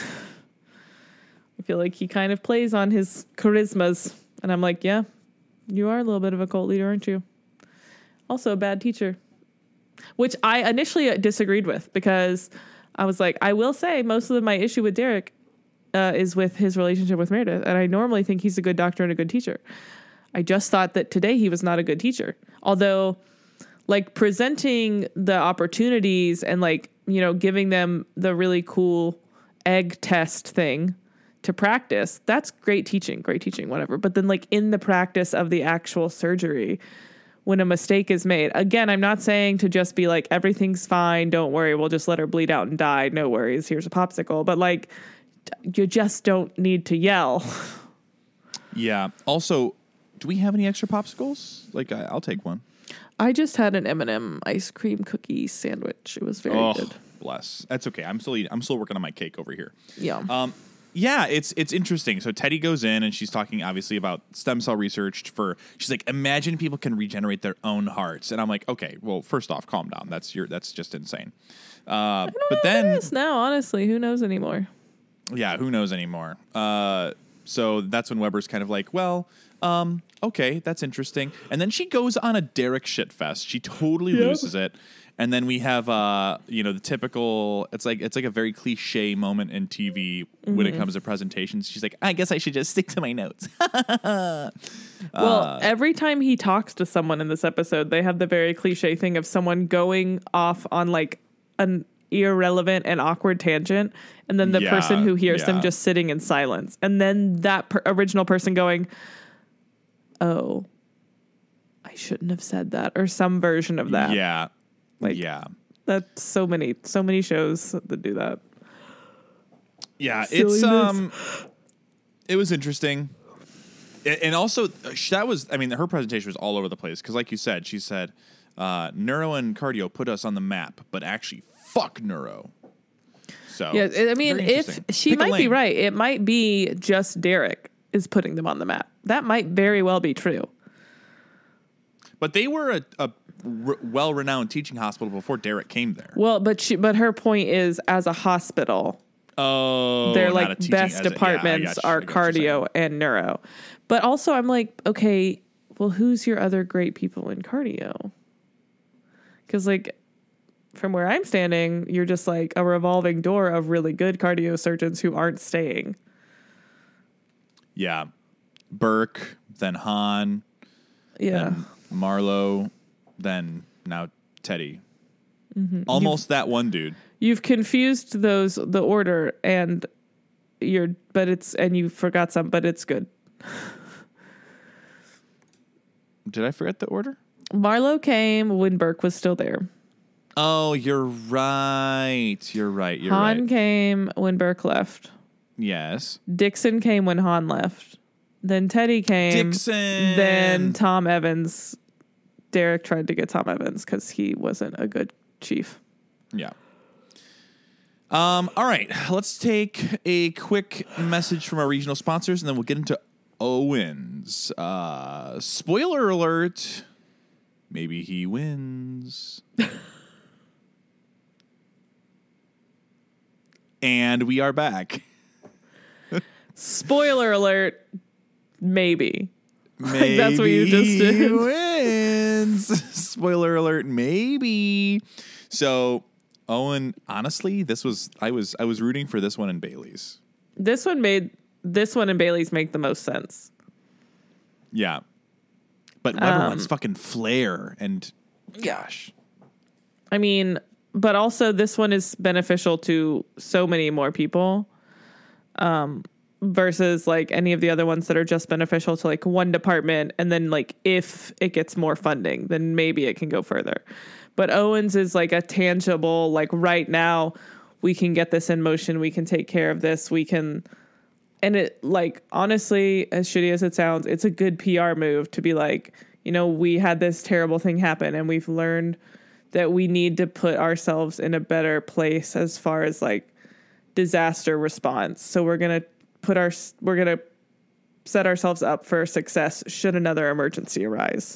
feel like he kind of plays on his charismas. And I'm like, yeah, you are a little bit of a cult leader, aren't you? Also a bad teacher. Which I initially disagreed with because I was like, I will say most of my issue with Derek uh, is with his relationship with Meredith. And I normally think he's a good doctor and a good teacher. I just thought that today he was not a good teacher. Although, like, presenting the opportunities and, like, you know, giving them the really cool egg test thing to practice, that's great teaching, great teaching, whatever. But then, like, in the practice of the actual surgery, when a mistake is made, again, I'm not saying to just be like, everything's fine, don't worry, we'll just let her bleed out and die, no worries, here's a popsicle. But, like, you just don't need to yell. Yeah. Also, do we have any extra popsicles? Like, I, I'll take one. I just had an M and M ice cream cookie sandwich. It was very Oh, good. bless. That's okay. I'm still eating. I'm still working on my cake over here. Yeah. Um, yeah, it's it's interesting. So Teddy goes in and she's talking obviously about stem cell research for. She's like, imagine people can regenerate their own hearts, and I'm like, okay, well, first off, calm down. That's your that's just insane. Uh, but then It is now, honestly, who knows anymore? yeah, who knows anymore? Uh, so that's when Weber's kind of like, well, um, okay, that's interesting. And then she goes on a Derek shitfest. She totally Yep. loses it. And then we have, uh, you know, the typical. It's like it's like a very cliche moment in T V mm-hmm. when it comes to presentations. She's like, I guess I should just stick to my notes. Well, uh, every time he talks to someone in this episode, they have the very cliche thing of someone going off on like an irrelevant and awkward tangent, and then the Yeah, person who hears yeah. them just sitting in silence, and then that per- original person going, "Oh, I shouldn't have said that," or some version of that. yeah, Like, yeah, that's so many, so many shows that do that. yeah. Silliness. It's um, it was interesting. And also, that was, I mean, her presentation was all over the place. Because like you said, she said, uh, neuro and cardio put us on the map, but actually, fuck neuro. So, Yeah, I mean, very if interesting. she Pick a might be lane. right, it might be just Derek is putting them on the map. That might very well be true. But they were a, a r- well-renowned teaching hospital before Derek came there. Well, but she, but her point is, as a hospital, Oh, their not like a teaching- best as a- yeah, I departments got you, I are got what you're saying. cardio and neuro. But also, I'm like, okay, well, who's your other great people in cardio? Because like, from where I'm standing, you're just like a revolving door of really good cardio surgeons who aren't staying. Yeah. Burke, then Han, Yeah. then Marlowe, then now Teddy. Mm-hmm. Almost that one dude. You've confused those the order, and you're but it's and you forgot some, but it's good. Did I forget the order? Marlowe came when Burke was still there. Oh, you're right. You're right. You're Han right. came when Burke left. Yes. Dixon came when Han left. Then Teddy came. Dixon. Then Tom Evans. Derek tried to get Tom Evans because he wasn't a good chief. Yeah. Um, all right. Let's take a quick message from our regional sponsors, and then we'll get into Owens. Uh, spoiler alert. Maybe he wins. And we are back. Spoiler alert. Maybe. Maybe That's what you just did. he wins. Spoiler alert. Maybe. So, Owen, honestly, this was I was I was rooting for this one in Bailey's. This one made this one and Bailey's make the most sense. Yeah. But Weber Um, wants fucking flair and gosh. I mean, but also this one is beneficial to so many more people. Um, versus like any of the other ones that are just beneficial to like one department. And then like if it gets more funding, then maybe it can go further. But Owens is like a tangible, like right now we can get this in motion. We can take care of this. We can. And it like, honestly, as shitty as it sounds, it's a good P R move to be like, you know, we had this terrible thing happen and we've learned that we need to put ourselves in a better place as far as like disaster response. So we're going to put our, we're going to set ourselves up for success should another emergency arise.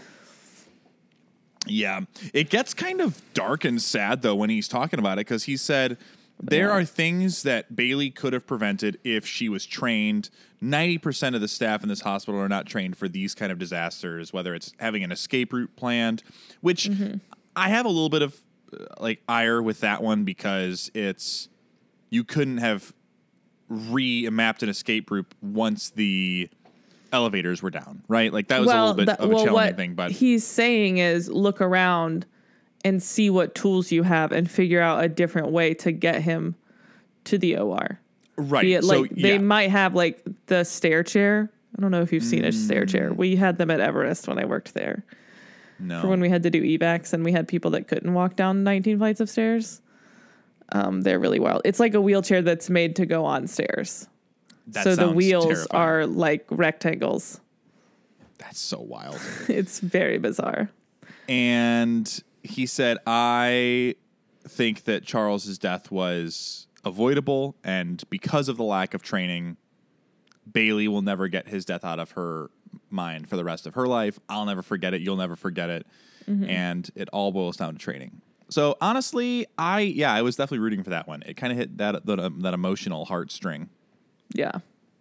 Yeah. It gets kind of dark and sad though when he's talking about it, because he said there yeah. are things that Bailey could have prevented if she was trained. ninety percent of the staff in this hospital are not trained for these kind of disasters, whether it's having an escape route planned, which mm-hmm. I have a little bit of uh, like ire with that one, because it's, you couldn't have re-mapped an escape route once the elevators were down, right? Like that was well, a little bit that, of a well, challenging thing. But he's saying is look around and see what tools you have and figure out a different way to get him to the O R. Right. It, so, like yeah. they might have like the stair chair. I don't know if you've seen mm. a stair chair. We had them at Everest when I worked there. No. For when we had to do evacs and we had people that couldn't walk down nineteen flights of stairs. Um, they're really wild. It's like a wheelchair that's made to go on stairs. That so the wheels terrifying. are like rectangles. That's so wild. It's very bizarre. And he said, I think that Charles's death was avoidable, and because of the lack of training, Bailey will never get his death out of her mind for the rest of her life. I'll never forget it. You'll never forget it. Mm-hmm. And it all boils down to training. So honestly, I, yeah, I was definitely rooting for that one. It kind of hit that, that, that emotional heartstring. Yeah.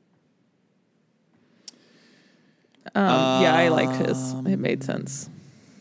Um, um, yeah, I liked his. It made sense.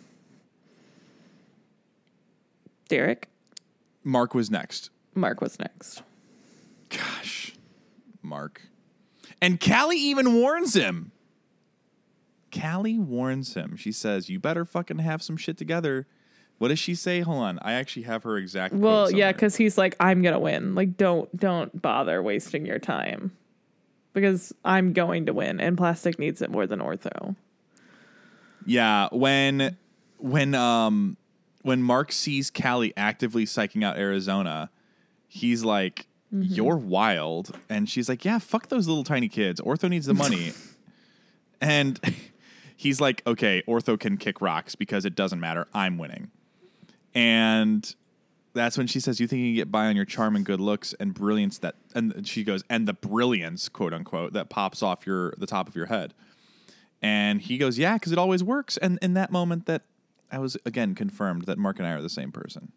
Derek? Mark was next. Mark was next. Gosh. Mark. And Callie even warns him. Callie warns him. She says, you better fucking have some shit together. What does she say? Hold on. I actually have her exact quote Well, somewhere. yeah, because he's like, I'm going to win. Like, don't don't bother wasting your time. Because I'm going to win, and plastic needs it more than ortho. Yeah, when when um when Mark sees Callie actively psyching out Arizona, he's like, mm-hmm. you're wild. And she's like, yeah, fuck those little tiny kids. Ortho needs the money. And he's like, okay, ortho can kick rocks because it doesn't matter. I'm winning. And that's when she says, you think you can get by on your charm and good looks and brilliance that, and she goes, and the brilliance, quote unquote, that pops off your, the top of your head. And he goes, yeah, because it always works. And in that moment that I was, again, confirmed that Mark and I are the same person.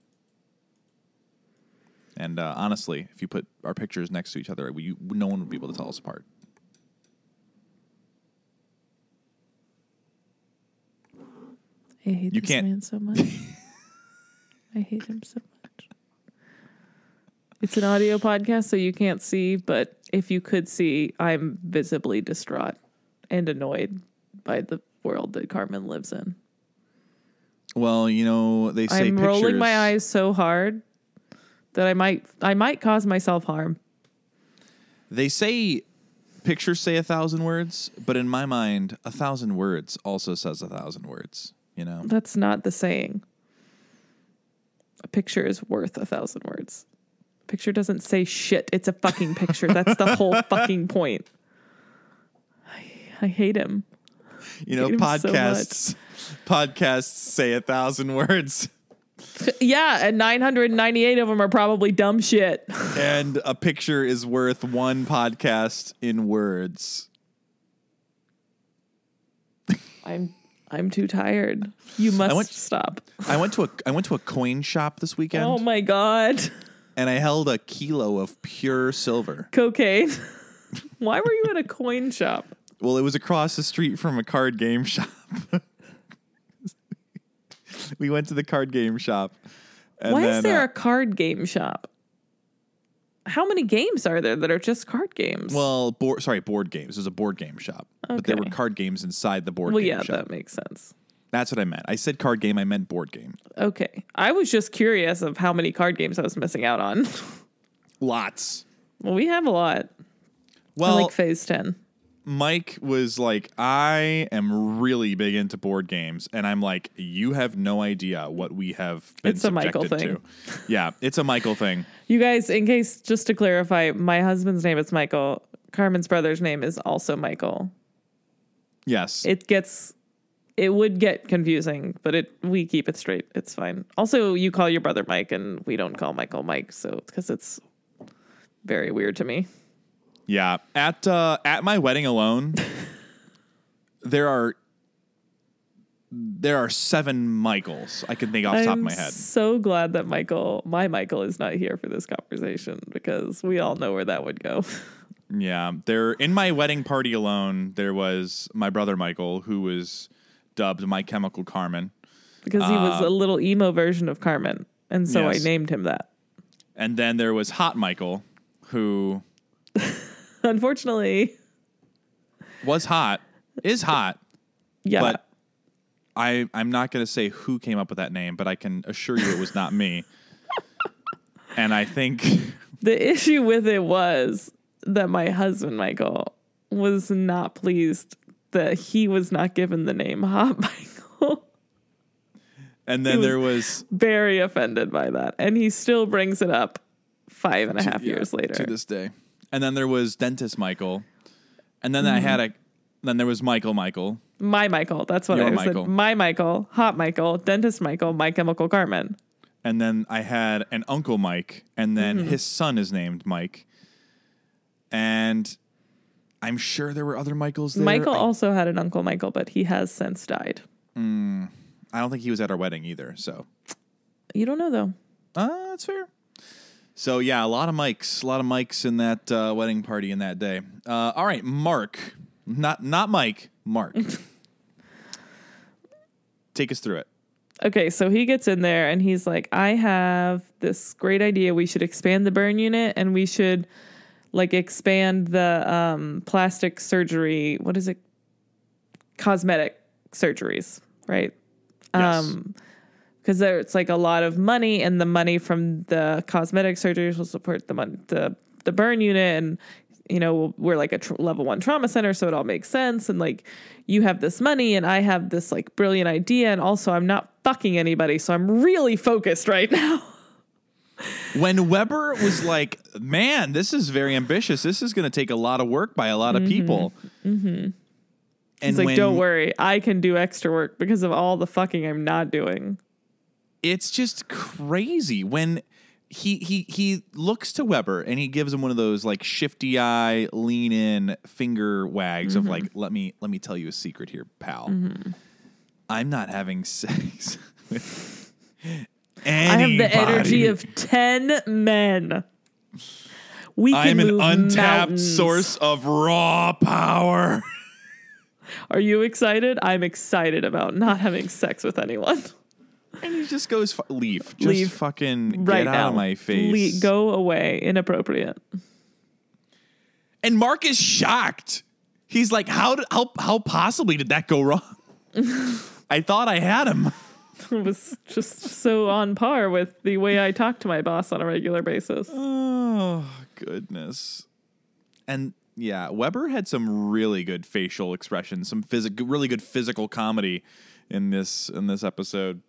And uh, honestly, if you put our pictures next to each other, we, no one would be able to tell us apart. I hate you this can't. man so much. I hate him so much. It's an audio podcast, so you can't see, but if you could see, I'm visibly distraught and annoyed by the world that Carmen lives in. Well, you know, they say I'm pictures... rolling my eyes so hard that I might I might cause myself harm. They say pictures say a thousand words, but in my mind, a thousand words also says a thousand words, you know? That's not the saying. A picture is worth a thousand words. A picture doesn't say shit. It's a fucking picture. That's the whole fucking point. I, I hate him. You know, podcasts so podcasts say a thousand words. Yeah, and nine hundred ninety-eight of them are probably dumb shit. And a picture is worth one podcast in words. I'm I'm too tired. You must I went, stop. I went to a I went to a coin shop this weekend. Oh my god. And I held a kilo of pure silver. Cocaine. Why were you at a coin shop? Well, it was across the street from a card game shop. We went to the card game shop. And Why then, is there uh, a card game shop? How many games are there that are just card games? Well, board, sorry, board games. It was a board game shop. Okay. But there were card games inside the board well, game yeah, shop. that makes sense. That's what I meant. I said card game. I meant board game. Okay. I was just curious of how many card games I was missing out on. Lots. Well, we have a lot. Well, I like Phase ten. Mike was like, I am really big into board games. And I'm like, you have no idea what we have been It's a Michael subjected thing. to. Yeah, it's a Michael thing. You guys, in case, just to clarify, my husband's name is Michael. Carmen's brother's name is also Michael. Yes. It gets, it would get confusing, but it we keep it straight. It's fine. Also, you call your brother Mike, and we don't call Michael Mike, so because it's very weird to me. Yeah. At uh, at my wedding alone, there are there are seven Michaels I can think off the I'm top of my head. So glad that Michael, my Michael, is not here for this conversation because we all know where that would go. Yeah, there in my wedding party alone, there was my brother Michael, who was dubbed My Chemical Carmen, because he was uh, a little emo version of Carmen, and so yes. I named him that. And then there was Hot Michael, who Unfortunately, was hot, is hot, yeah. but I I'm not going to say who came up with that name, but I can assure you it was not me. And I think The issue with it was that my husband, Michael, was not pleased that he was not given the name Hot Michael. And then He was there was very offended by that. And he still brings it up five and a half yeah, years later. to this day. And then there was Dentist Michael. And then mm-hmm. I had a then there was Michael Michael. My Michael. That's what Your I Michael. said. My Michael, Hot Michael, Dentist Michael, My Chemical Carmen. And then I had an Uncle Mike, and then mm-hmm. his son is named Mike. And I'm sure there were other Michaels there. Michael I, also had an Uncle Michael, but he has since died. Mm, I don't think he was at our wedding either, so. You don't know, though. Uh, that's fair. So, yeah, a lot of mics. A lot of mics in that uh, wedding party in that day. Uh, all right, Mark. Not not Mike, Mark. Take us through it. Okay, so he gets in there and he's like, I have this great idea. We should expand the burn unit and we should like expand the um, plastic surgery. What is it? Cosmetic surgeries, right? Yes. Um, because it's like a lot of money, and the money from the cosmetic surgeries will support the mon- the the burn unit, and you know we're like a tr- level one trauma center, so it all makes sense. And like you have this money, and I have this like brilliant idea, and also I'm not fucking anybody, so I'm really focused right now. When Weber was like, "Man, this is very ambitious. This is going to take a lot of work by a lot of mm-hmm. people." Mm-hmm. And he's like, when, "Don't worry, I can do extra work because of all the fucking I'm not doing." It's just crazy when he he he looks to Weber and he gives him one of those like shifty eye, lean in finger wags mm-hmm. of like, let me let me tell you a secret here, pal. Mm-hmm. I'm not having sex with anybody. I have the energy of ten men. We can I'm an move untapped mountains. source of raw power. Are you excited? I'm excited about not having sex with anyone. And he just goes, leave. Just leave fucking right get now. out of my face. Le- go away. Inappropriate. And Mark is shocked. He's like, how did, how how possibly did that go wrong? I thought I had him. It was just so on par with the way I talk to my boss on a regular basis. Oh, goodness. And yeah, Weber had some really good facial expressions, some phys- really good physical comedy in this in this episode.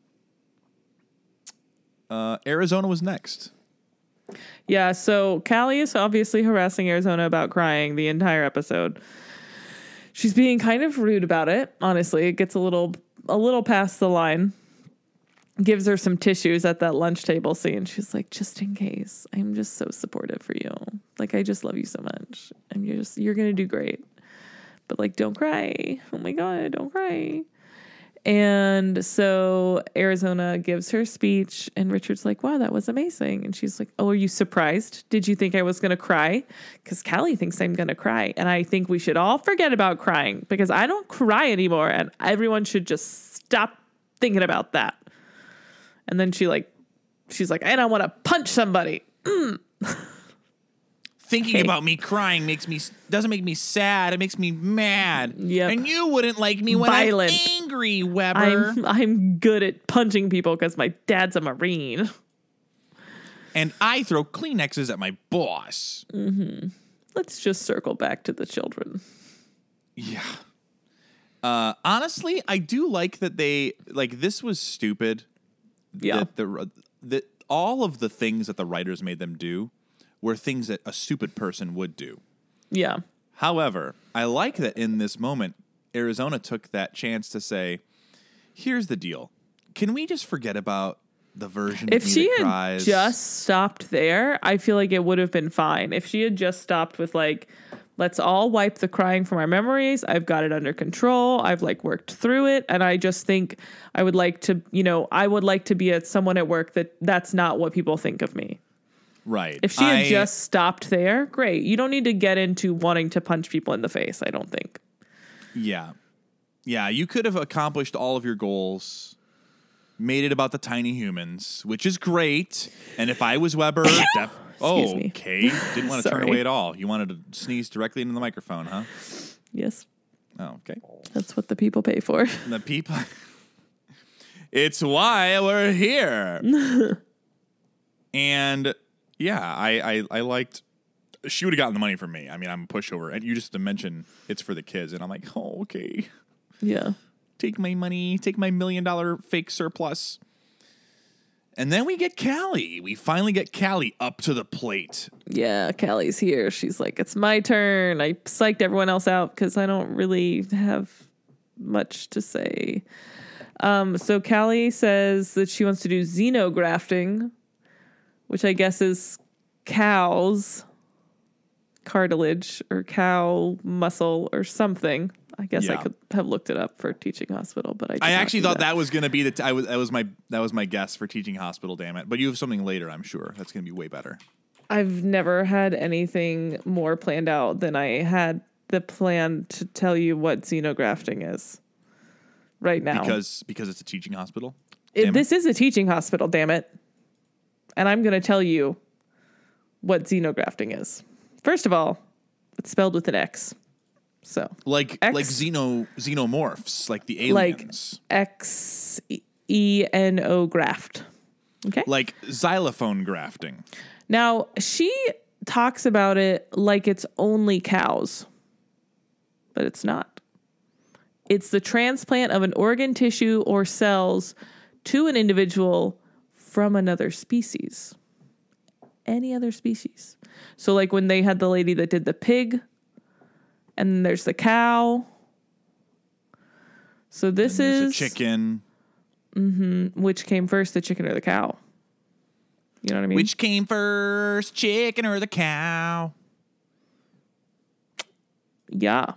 Uh, Arizona was next. Yeah, so Callie is obviously harassing Arizona about crying the entire episode. She's being kind of rude about it, honestly. It gets a little a little past the line. Gives her some tissues at that lunch table scene. She's like, just in case. I'm just so supportive for you. Like, I just love you so much. And you're just, you're going to do great. But, like, don't cry. Oh, my God, don't cry. And so Arizona gives her speech, and Richard's like, wow, that was amazing. And she's like, oh, are you surprised? Did you think I was going to cry? Because Callie thinks I'm going to cry. And I think we should all forget about crying because I don't cry anymore. And everyone should just stop thinking about that. And then she like, she's like, and I want to punch somebody. Mm. Thinking Okay. about me crying makes me doesn't make me sad. It makes me mad. Yep. And you wouldn't like me when Violent. I'm angry, Weber. I'm I'm good at punching people because my dad's a Marine. And I throw Kleenexes at my boss. Mm-hmm. let's just circle back to the children. Yeah. Uh, honestly, I do like that they like this was stupid. Yeah. That the that all of the things that the writers made them do were things that a stupid person would do. Yeah. However, I like that in this moment, Arizona took that chance to say, "Here's the deal. Can we just forget about the version if of me she that had cries?" just stopped there, I feel like it would have been fine. If she had just stopped with like, let's all wipe the crying from our memories. I've got it under control. I've like worked through it. And I just think I would like to, you know, I would like to be at someone at work that that's not what people think of me. Right. If she had I, just stopped there, great. You don't need to get into wanting to punch people in the face, I don't think. Yeah. Yeah, you could have accomplished all of your goals, made it about the tiny humans, which is great. And if I was Weber, def- oh, me. okay, didn't want to turn Sorry. away at all. You wanted to sneeze directly into the microphone, huh? Yes, Oh, okay. that's what the people pay for. The people. It's why we're here. And yeah, I, I I liked. She would have gotten the money from me. I mean, I'm a pushover, and you just to mention it's for the kids, and I'm like, oh, okay. Yeah. Take my money, take my million dollar fake surplus. And then we get Callie. We finally get Callie up to the plate. Yeah, Callie's here. She's like, it's my turn. I psyched everyone else out because I don't really have much to say. Um, so Callie says that she wants to do xenografting, which I guess is cows cartilage or cow muscle or something. I guess Yeah. I could have looked it up for teaching hospital, but I did I not actually do thought that. that was going to be the. T- I was that was my that was my guess for teaching hospital. Damn it! But you have something later. I'm sure that's going to be way better. I've never had anything more planned out than I had the plan to tell you what xenografting is right now. Because because it's a teaching hospital. It, Damn it. this is a teaching hospital, damn it. And I'm going to tell you what xenografting is. First of all, it's spelled with an X. So, like X- like xeno xenomorphs, like the like aliens, X E N O graft. Okay. like xylophone grafting. Now, she talks about it like it's only cows, but it's not. It's the transplant of an organ, tissue, or cells to an individual from another species. Any other species. So, like when they had the lady that did the pig, and then there's the cow. So this And there's is a chicken. which came first, the chicken or the cow? You know what I mean? Which came first, chicken or the cow? Yeah.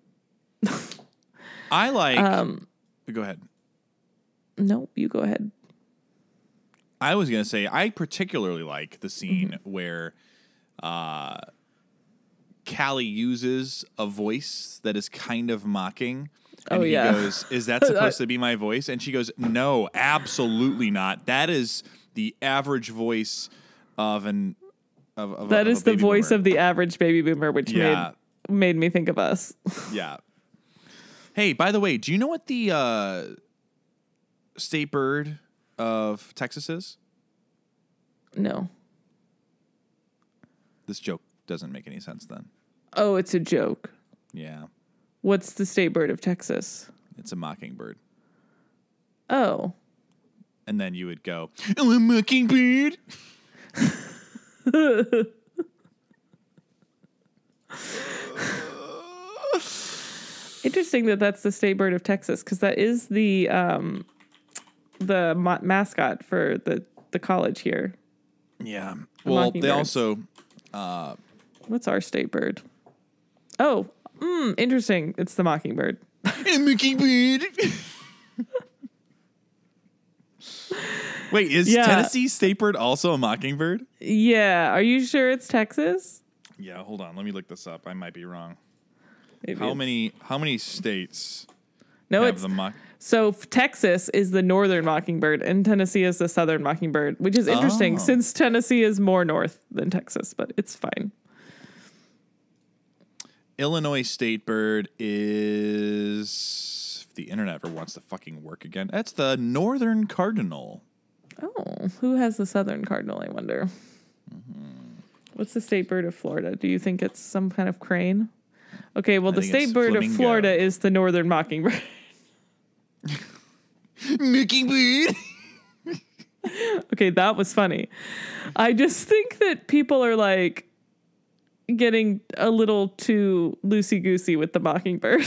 I like. Um, go ahead. no, you go ahead. I was gonna say I particularly like the scene Mm-hmm. where uh, Callie uses a voice that is kind of mocking. And Oh, he yeah. goes, "Is that supposed to be my voice?" And she goes, "No, absolutely not. That is the average voice of an of, of That a, is of a the baby voice boomer." of the average baby boomer, which Yeah. made made me think of us. Yeah. Hey, by the way, do you know what the uh, state bird of Texas is? No. This joke doesn't make any sense then. Oh, it's a joke. Yeah, What's the state bird of Texas? it's a mockingbird. Oh. And then you would go, "Oh, a mockingbird." Interesting that that's the state bird of Texas, because that is the um, the ma- mascot for the, the college here. Yeah. Well, they mockingbirds. also What's our state bird? Oh, mm, interesting. It's the mockingbird. a mockingbird. Wait, is Yeah. Tennessee state bird also a mockingbird? Yeah. Are you sure it's Texas? Yeah, hold on. Let me look this up. I might be wrong. Maybe How it's- many how many states No, have it's the mock so f- Texas is the northern mockingbird, and Tennessee is the southern mockingbird, which is interesting Oh. since Tennessee is more north than Texas, but it's fine. Illinois state bird is, if the internet ever wants to fucking work again, that's the northern cardinal. Oh, who has the southern cardinal? I wonder. What's the state bird of Florida? Do you think it's some kind of crane? Okay, well, I the think it's state bird flamingo. of Florida is the northern mockingbird. Mockingbird. Okay, that was funny. I just think that people are like getting a little too loosey-goosey with the mockingbird.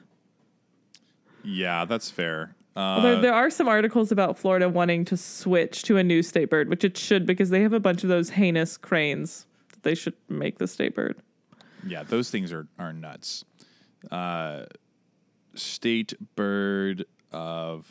Yeah, that's fair. Uh, Although there are some articles about Florida wanting to switch to a new state bird, which it should because they have a bunch of those heinous cranes that they should make the state bird. Yeah, those things are, are nuts. Uh, state bird of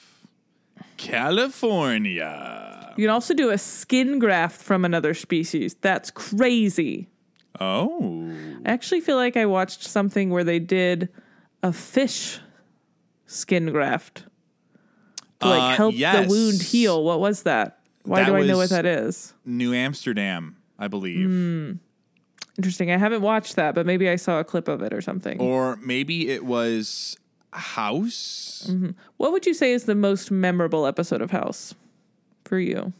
California. You can also do a skin graft from another species. That's crazy. Oh. I actually feel like I watched something where they did a fish skin graft to like Uh, help yes. the wound heal. What was that? Why That do I know was- what that is? New Amsterdam, I believe. Mm. Interesting. I haven't watched that, but maybe I saw a clip of it or something. Or maybe it was House. Mm-hmm. What would you say is the most memorable episode of House for you?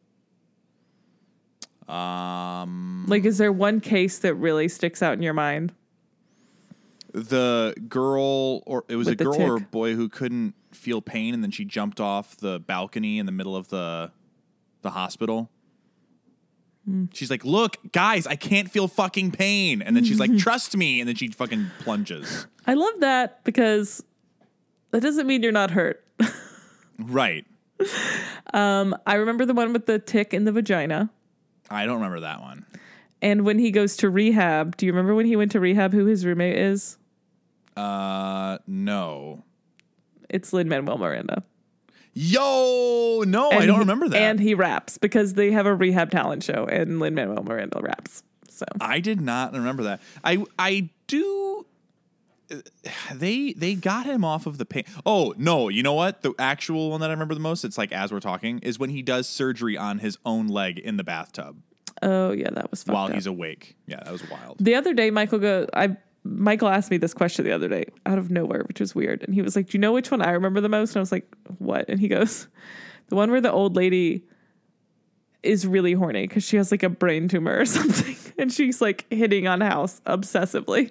Um, Like, is there one case that really sticks out in your mind? the girl, or it was With a the girl or a tick. boy who couldn't feel pain, and then she jumped off the balcony in the middle of the the hospital. Hmm. She's like, "Look, guys, I can't feel fucking pain," and then she's like, "Trust me," and then she fucking plunges. I love that because that doesn't mean you're not hurt. Right. Um, I remember the one with the tick in the vagina. I don't remember that one. And when he goes to rehab, do you remember when he went to rehab who his roommate is? Uh, no. It's Lin-Manuel Miranda. Yo, no, And I don't he- remember that. And he raps because they have a rehab talent show and Lin-Manuel Miranda raps. So I did not remember that. I I do. uh, They they got him off of the pain. Oh no! You know what? The actual one that I remember the most, it's like as we're talking, is when he does surgery on his own leg in the bathtub Oh yeah, that was fucked while up. he's awake. Yeah, that was wild. The other day, Michael go. I Michael asked me this question the other day out of nowhere, which was weird. And he was like, "Do you know which one I remember the most?" And I was like, "What?" And he goes, "The one where the old lady is really horny because she has like a brain tumor or something, and she's like hitting on House obsessively."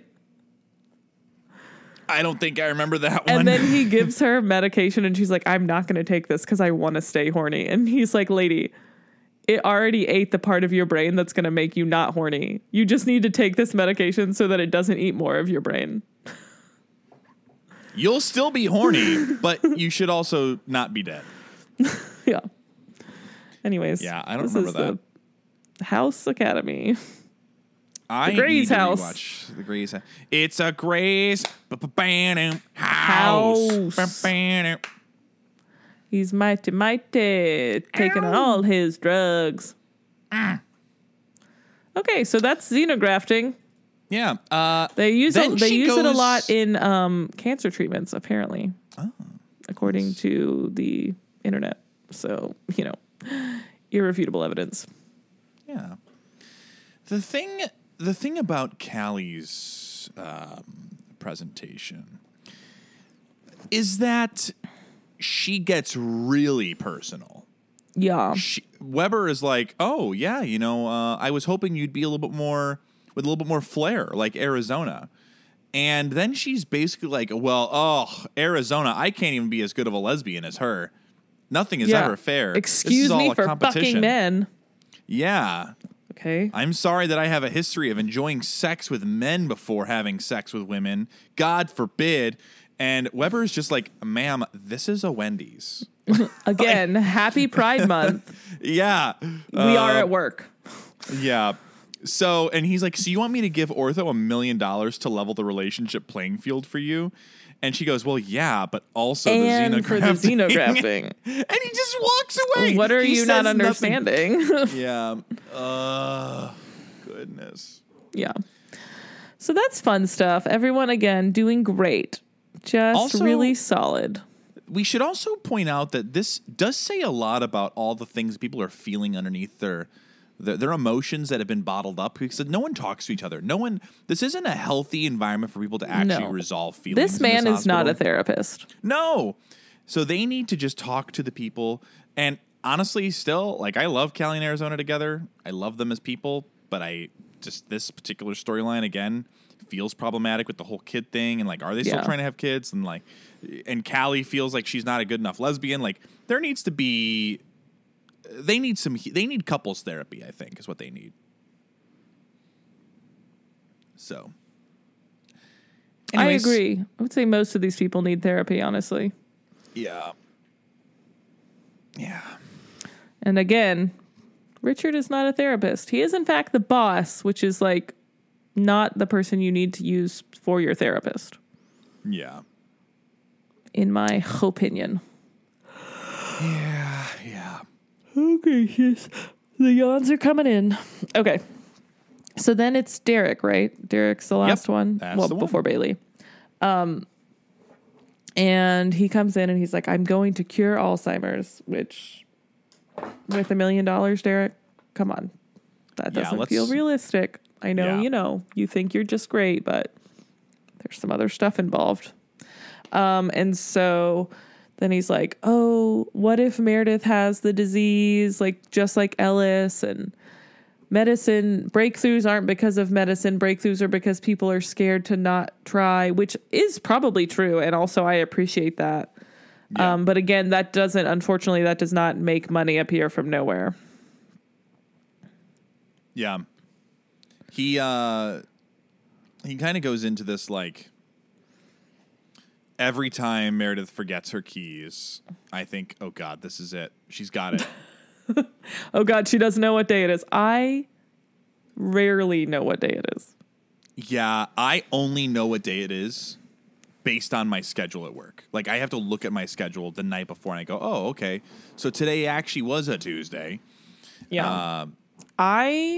I don't think I remember that one. And then he gives her medication, and she's like, "I'm not going to take this because I want to stay horny." And he's like, "Lady, it already ate the part of your brain that's going to make you not horny. You just need to take this medication so that it doesn't eat more of your brain." You'll still be horny, but you should also not be dead. Yeah. Anyways. Yeah, I don't this remember is that. The House Academy. I Grey's need to House. rewatch the Grey's House. It's a Grey's house. House. He's mighty, mighty, taking on all his drugs. Okay, so that's xenografting. Yeah. Uh, They use Then it, they she use it a goes- lot in um, cancer treatments, apparently, Oh. according to the internet. So, you know, irrefutable evidence. Yeah. The thing, the thing about Callie's um, presentation is that she gets really personal. Yeah. She, Weber is like, "Oh yeah, you know, uh, I was hoping you'd be a little bit more with a little bit more flair, like Arizona." And then she's basically like, "Well, oh, Arizona, I can't even be as good of a lesbian as her. Nothing is Yeah. ever fair. This Excuse is all me a for competition." fucking men. Yeah. Okay. I'm sorry that I have a history of enjoying sex with men before having sex with women. God forbid. And Weber is just like, "Ma'am, this is a Wendy's." Again, happy Pride Month. Yeah. We are at work. Yeah. So, and he's like, "So you want me to give Ortho a million dollars to level the relationship playing field for you?" And she goes, "Well, yeah, but also And the for the xenografting." xenografting. And he just walks away. What are He you not says nothing. understanding? Yeah. Uh, goodness. Yeah. So that's fun stuff. Everyone, again, doing great. Just Also- really solid. We should also point out that this does say a lot about all the things people are feeling underneath their their, their emotions that have been bottled up, because no one talks to each other. No one. This isn't a healthy environment for people to actually No. resolve feelings. This in man this is not a hospital. therapist. No. So they need to just talk to the people. And honestly, still, like, I love Callie and Arizona together. I love them as people, but I just this particular storyline again feels problematic with the whole kid thing, and like, are they still Yeah. trying to have kids? And like, and Callie feels like she's not a good enough lesbian. Like, there needs to be, they need some, they need couples therapy. I think is what they need. So, anyways, I agree. I would say most of these people need therapy, honestly. Yeah. Yeah. And again, Richard is not a therapist. He is, in fact, the boss, which is like not the person you need to use for your therapist, Yeah. in my opinion. Yeah. Yeah. Oh, gracious. The yawns are coming in. Okay. So then it's Derek, right? Derek's the last Yep, one. that's Well, the one. before Bailey. Um, and he comes in and he's like, I'm going to cure Alzheimer's, which with a million dollars, Derek, come on. That Yeah, doesn't let's- feel realistic. I know, Yeah. you know, you think you're just great, but there's some other stuff involved. Um, and so then he's like, oh, what if Meredith has the disease, like just like Ellis, and medicine breakthroughs aren't because of medicine. Breakthroughs are because people are scared to not try, which is probably true. And also I appreciate that. Yeah. Um, but again, that doesn't, unfortunately, that does not make money appear from nowhere. Yeah. He uh he kind of goes into this like every time Meredith forgets her keys, I think, oh God, this is it. She's got it. Oh God, she doesn't know what day it is. I rarely know what day it is. Yeah, I only know what day it is based on my schedule at work. Like, I have to look at my schedule the night before and I go, oh, okay. So today actually was a Tuesday. Yeah. Uh, I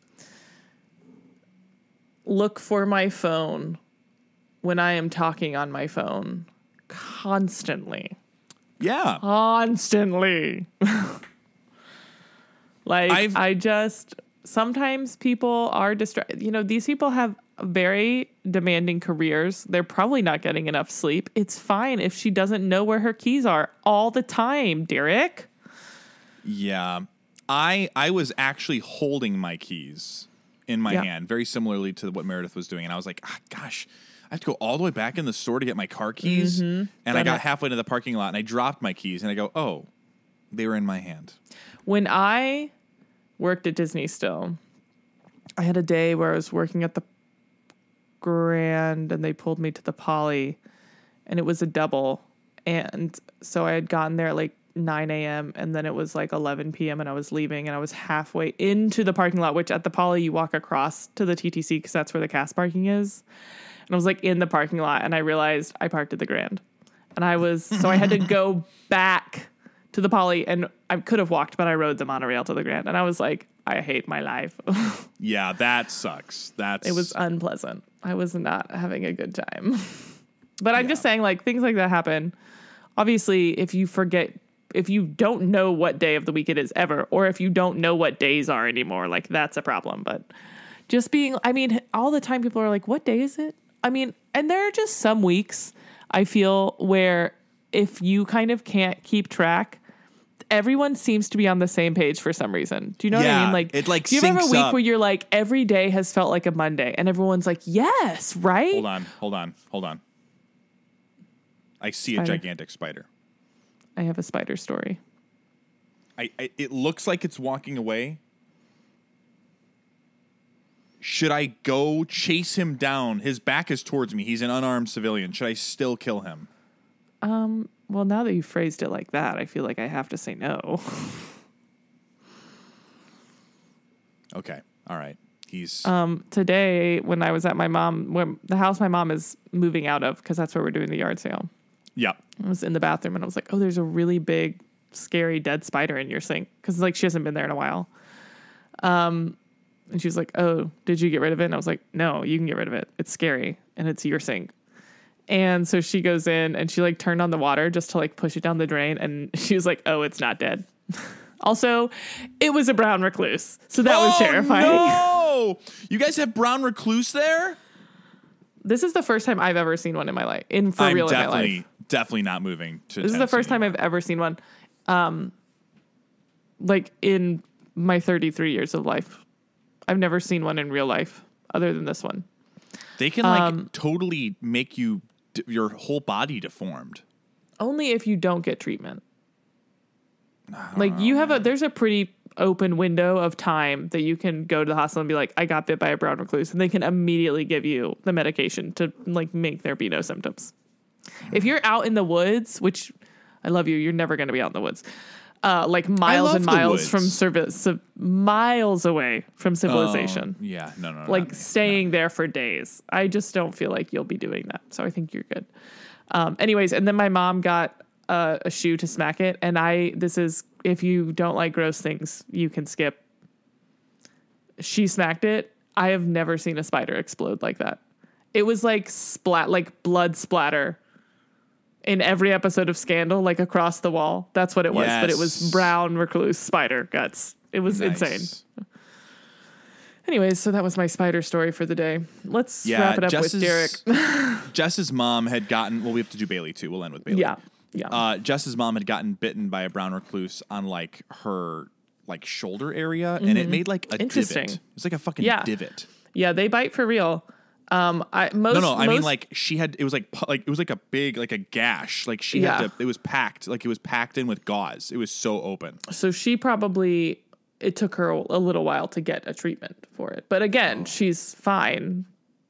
look for my phone when I am talking on my phone constantly. yeah. Constantly. Like, I've- I just, sometimes people are distracted. You know, these people have very demanding careers. They're probably not getting enough sleep. It's fine if she doesn't know where her keys are all the time, Derek. Yeah. I I was actually holding my keys in my Yeah. hand, very similarly to what Meredith was doing. And I was like, ah, gosh, I have to go all the way back in the store to get my car keys. And I Done got it. halfway to the parking lot and I dropped my keys and I go, oh, they were in my hand. When I worked at Disney still, I had a day where I was working at the Grand and they pulled me to the Poly, and it was a double. And so I had gotten there at like nine a.m. and then it was like eleven p.m. and I was leaving, and I was halfway into the parking lot, which at the Poly you walk across to the T T C because that's where the cast parking is. And I was like in the parking lot and I realized I parked at the Grand. And I was, so I had to go back to the Poly, and I could have walked, but I rode the monorail to the Grand. And I was like, I hate my life. Yeah, that sucks. That's It was unpleasant. I was not having a good time. But I'm Yeah. just saying, like, things like that happen. Obviously, if you forget, if you don't know what day of the week it is ever, or if you don't know what days are anymore, like, that's a problem. But just being, I mean, all the time people are like, what day is it? I mean, and there are just some weeks I feel where if you kind of can't keep track, everyone seems to be on the same page for some reason. Do you know what I Yeah, mean? Like, it, like, do you ever have a syncs week up. where you're like, every day has felt like a Monday, and everyone's like, yes, right? Hold on, hold on, hold on. I see a Spider. gigantic spider. I have a spider story. I, I it looks like it's walking away. Should I go chase him down? His back is towards me. He's an unarmed civilian. Should I still kill him? Um, well, now that you phrased it like that, I feel like I have to say no. Okay. All right. He's Um, today, when I was at my mom, when the house my mom is moving out of, because that's where we're doing the yard sale, yeah. I was in the bathroom and I was like, oh, there's a really big, scary dead spider in your sink. Because, like, she hasn't been there in a while. Um, and she was like, oh, did you get rid of it? And I was like, no, you can get rid of it. It's scary. And it's your sink. And so she goes in and she, like, turned on the water just to, like, push it down the drain. And she was like, oh, it's not dead. Also, it was a brown recluse. So that was Oh, terrifying. No! You guys have brown recluse there? This is the first time I've ever seen one in my life. In for I'm real in my definitely life. definitely not moving to This is the first time I've ever seen one. Um, like in my thirty-three years of life. I've never seen one in real life other than this one. They can like Um, totally make you d- your whole body deformed. Only if you don't get treatment. Like you have a, there's a pretty open window of time that you can go to the hospital and be like, I got bit by a brown recluse, and they can immediately give you the medication to like make there be no symptoms. If you're out in the woods, which I love you, you're never going to be out in the woods. Uh, like miles love and the miles woods. from service, miles away from civilization. Oh, yeah, no, no, no. like not me. staying there for days. I just don't feel like you'll be doing that. So I think you're good. Um, anyways, and then my mom got uh, a shoe to smack it. And I, this is, if you don't like gross things, you can skip. She smacked it. I have never seen a spider explode like that. It was like splat, like blood splatter in every episode of Scandal, like across the wall. That's what it was. But it was Yes. brown recluse spider guts. It was Nice. insane. Anyways, so that was my spider story for the day. Let's Yeah, wrap it up Jess's, with Derek. Jess's mom had gotten. Well, we have to do Bailey too. We'll end with Bailey. Yeah, yeah. Uh, Jess's mom had gotten bitten by a brown recluse on like her like shoulder area, and it made like a Interesting. divot. It's like a fucking Yeah. divot. Yeah, they bite for real. Um, I most No, no, I mean most- like she had. It was like pu- like it was like a big like a gash. Like she Yeah. had to. It was packed. Like it was packed in with gauze. It was so open. so she probably it took her a little while to get a treatment for it. But again, Oh. she's fine.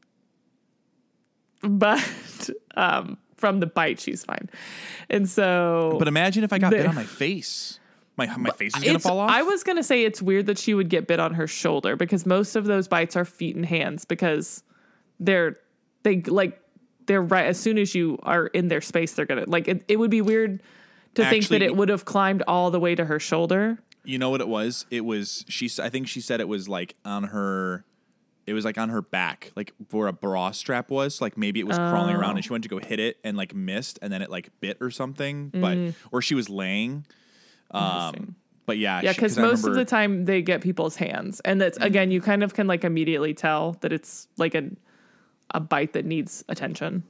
But um, from the bite, she's fine. And so But imagine if I got bit The- on my face. My my face is gonna it's, fall off. I was gonna say it's weird that she would get bit on her shoulder because most of those bites are feet and hands because they're they like they're right as soon as you are in their space they're gonna like it, it would be weird to think that Actually- it would have climbed all the way to her shoulder. You know what it was? It was she. s- I think she said it was like on her. It was like on her back, like where a bra strap was. Like maybe it was crawling around, and she went to go hit it and like missed, and then it like bit or something. But or she was laying. Um, but yeah, Yeah, she- because I most of remember- the time they get people's hands, and that's again you kind of can like immediately tell that it's like a a bite that needs attention.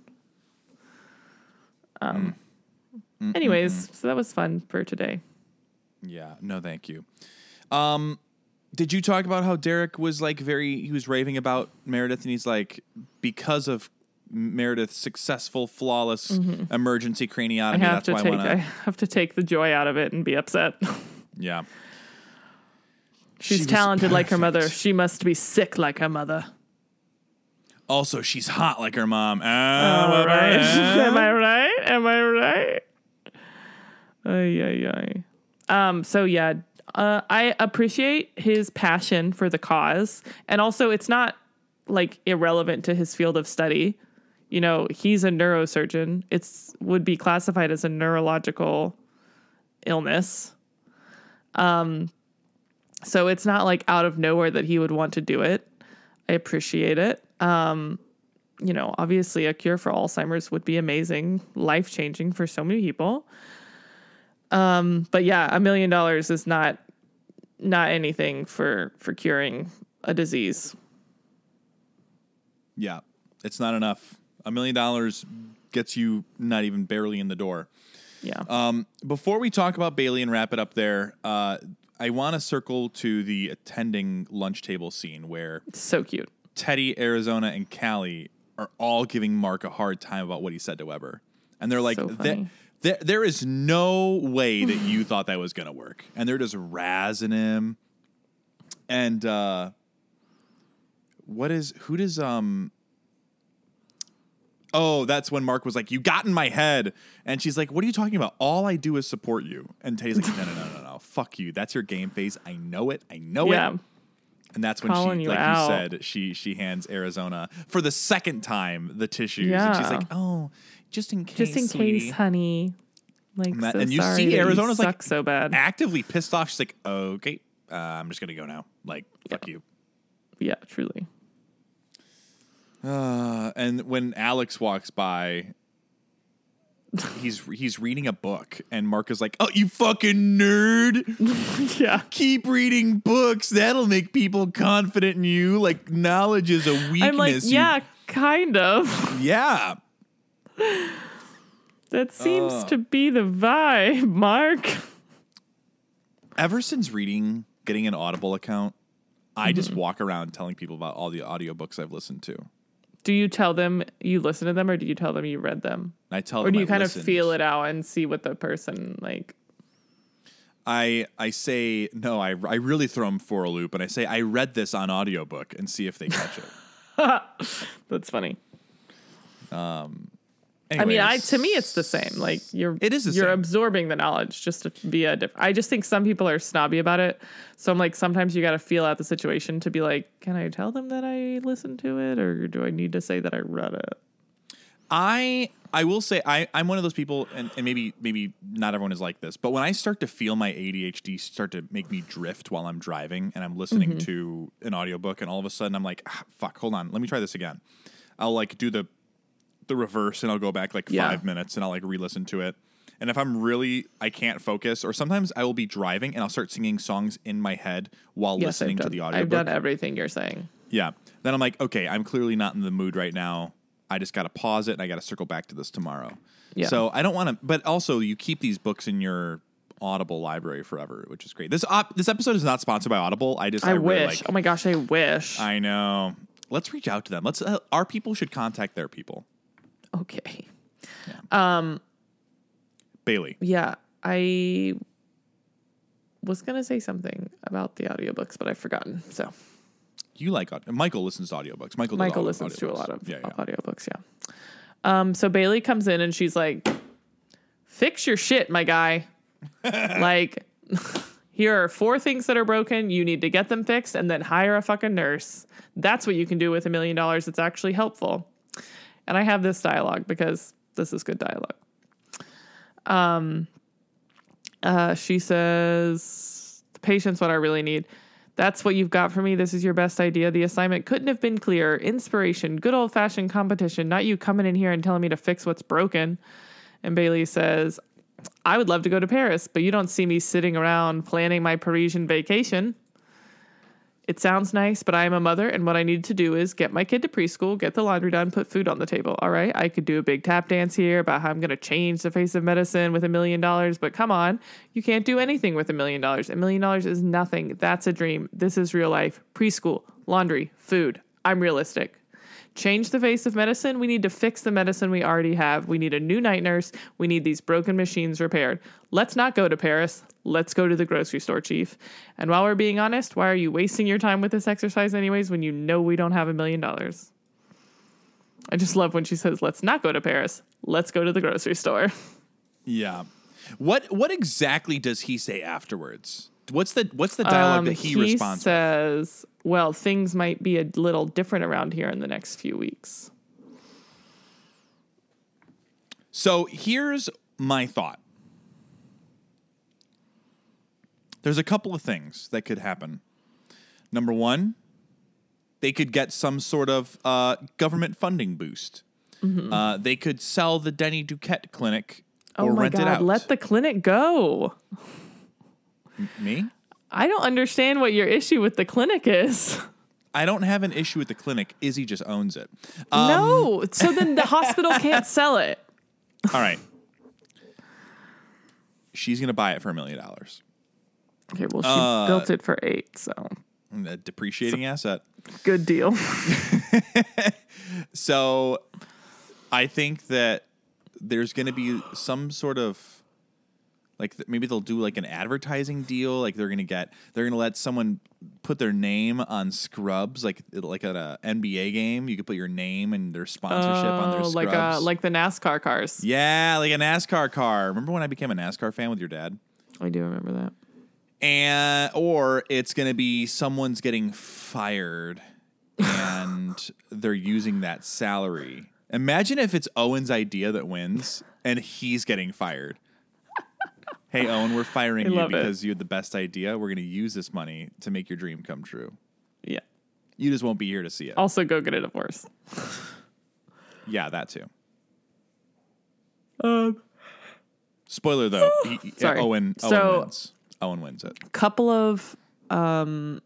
Um. Anyways, so that was fun for today. Yeah, no, thank you. Um, did you talk about how Derek was like very? He was raving about Meredith, and he's like, because of Meredith's successful, flawless emergency I craniotomy. have That's to why take I want I to. have to take the joy out of it and be upset. Yeah. She's She was talented like her mother. perfect. She must be sick like her mother. Also, she's hot like her mom. Am I right? Am I right? Am I right? Ay, ay, ay. Um, so yeah, uh, I appreciate his passion for the cause. And also it's not like irrelevant to his field of study. You know, he's a neurosurgeon. It's would be classified as a neurological illness. Um, so it's not like out of nowhere that he would want to do it. I appreciate it. Um, you know, obviously a cure for Alzheimer's would be amazing, life-changing for so many people. Um, but yeah, a million dollars is not not anything for for curing a disease. Yeah, it's not enough. A million dollars gets you not even barely in the door. Yeah. Um, before we talk about Bailey and wrap it up there, uh, I want to circle to the attending lunch table scene where It's so cute. Teddy, Arizona, and Callie are all giving Mark a hard time about what he said to Weber. And they're like, So "There- funny. there, there is no way that you thought that was going to work. And they're just razzing him. And uh, what is, who does, um, oh, that's when Mark was like, you got in my head. And she's like, what are you talking about? All I do is support you. And Teddy's like, no, no, no, no, no. Fuck you. That's your game face. I know it. I know Yeah. it. And that's when Calling she, you like out. you said, she she hands Arizona for the second time the tissues, and she's Yeah. like, "Oh, just in case, Just in sweetie." case, honey. Like, And that- so and you sorry see that you Arizona's, like, suck so bad. Actively pissed off. She's like, "Okay, uh, I'm just gonna go now. Like, fuck you." Yeah, truly. Uh, and when Alex walks by, he's he's reading a book, and Mark is like, "Oh, you fucking nerd! Yeah. Keep reading books. That'll make people confident in you. Like, knowledge is a weakness." I'm like, You- yeah, kind of. yeah." That seems Uh. to be the vibe, Mark. Ever since reading, getting an Audible account, I mm-hmm. just walk around telling people about all the audiobooks I've listened to. Do you tell them you listen to them, or do you tell them you read them? I tell or them do you I kind listened. of feel it out and see what the person like? I I say no. I I really throw them for a loop, and I say I read this on audiobook and see if they catch it. That's funny. Um. Anyways, I mean, I to me it's the same. Like you're, it is the you're same. absorbing the knowledge just to be a different. I just think some people are snobby about it. So I'm like, sometimes you got to feel out the situation to be like, can I tell them that I listened to it, or do I need to say that I read it? I I will say I I'm one of those people, and, and maybe maybe not everyone is like this, but when I start to feel my A D H D start to make me drift while I'm driving and I'm listening mm-hmm. to an audiobook, and all of a sudden I'm like, ah, fuck, hold on, let me try this again. I'll like do the the reverse, and I'll go back like yeah. five minutes and I'll like re-listen to it. And if I'm really, I can't focus, or sometimes I will be driving and I'll start singing songs in my head while yes, listening done, to the audiobook. I've done everything you're saying. Yeah. Then I'm like, okay, I'm clearly not in the mood right now. I just got to pause it, and I got to circle back to this tomorrow. Yeah. So I don't want to, but also you keep these books in your Audible library forever, which is great. This op, this episode is not sponsored by Audible. I just, I, I really wish. Like, oh my gosh, I wish. I know. Let's reach out to them. Let's, uh, our people should contact their people. Okay. Yeah. Um, Bailey. Yeah, I was going to say something about the audiobooks, but I've forgotten. So you like Michael listens to audiobooks. Michael Michael does listens audiobooks. to a lot of yeah, yeah. audiobooks, yeah. Um, so Bailey comes in and she's like, "Fix your shit, my guy." Like, here are four things that are broken. You need to get them fixed and then hire a fucking nurse. That's what you can do with a million dollars. It's actually helpful. And I have this dialogue because this is good dialogue. Um, uh, she says, "The patient's what I really need. That's what you've got for me. This is your best idea. The assignment couldn't have been clearer. Inspiration, good old-fashioned competition, not you coming in here and telling me to fix what's broken." And Bailey says, "I would love to go to Paris, but you don't see me sitting around planning my Parisian vacation. It sounds nice, but I am a mother, and what I need to do is get my kid to preschool, get the laundry done, put food on the table. All right, I could do a big tap dance here about how I'm going to change the face of medicine with a million dollars, but come on, you can't do anything with a million dollars. A million dollars is nothing. That's a dream. This is real life. Preschool, laundry, food. I'm realistic. Change the face of medicine. We need to fix the medicine we already have. We need a new night nurse. We need these broken machines repaired. Let's not go to Paris. Let's go to the grocery store, Chief. And while we're being honest, why are you wasting your time with this exercise anyways when you know we don't have a million dollars?" I just love when she says, "Let's not go to Paris. Let's go to the grocery store." Yeah. What what exactly does he say afterwards? What's the what's the dialogue um, that he, he responds He says, with? "Well, things might be a little different around here in the next few weeks." So here's my thought. There's a couple of things that could happen. Number one, they could get some sort of uh, government funding boost. Mm-hmm. Uh, they could sell the Denny Duquette clinic or oh my rent God, it out. Let the clinic go. M- me? I don't understand what your issue with the clinic is. I don't have an issue with the clinic. Izzy just owns it. Um, no. So then the hospital can't sell it. All right. She's going to buy it for a million dollars. Okay, well, she uh, built it for eight, so. A depreciating so, asset. Good deal. So I think that there's going to be some sort of, like, maybe they'll do like an advertising deal. Like they're going to get, they're going to let someone put their name on scrubs, like like at a N B A game. You could put your name and their sponsorship oh, on their scrubs. Like, uh, like the NASCAR cars. Yeah, like a NASCAR car. Remember when I became a NASCAR fan with your dad? I do remember that. And or it's going to be someone's getting fired and they're using that salary. Imagine if it's Owen's idea that wins and he's getting fired. Hey, Owen, we're firing you because it. You had the best idea. We're going to use this money to make your dream come true. Yeah. You just won't be here to see it. Also, go get a divorce. Yeah, that too. Um. Spoiler, though. he, Sorry. Owen, Owen so, wins. Owen wins it. Couple of um,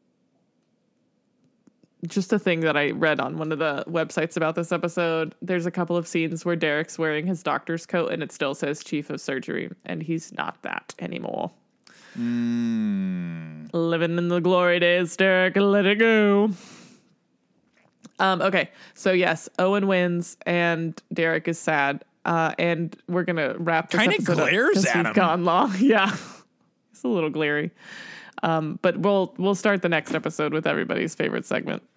just a thing that I read on one of the websites about this episode. There's a couple of scenes where Derek's wearing his doctor's coat and it still says Chief of Surgery, and he's not that anymore. Mm. Living in the glory days, Derek. Let it go. Um, okay, so yes, Owen wins, and Derek is sad. Uh, and we're gonna wrap this Kinda episode glares up 'cause at we've him. gone long. Yeah, it's a little glary. Um, but we'll we'll start the next episode with everybody's favorite segment.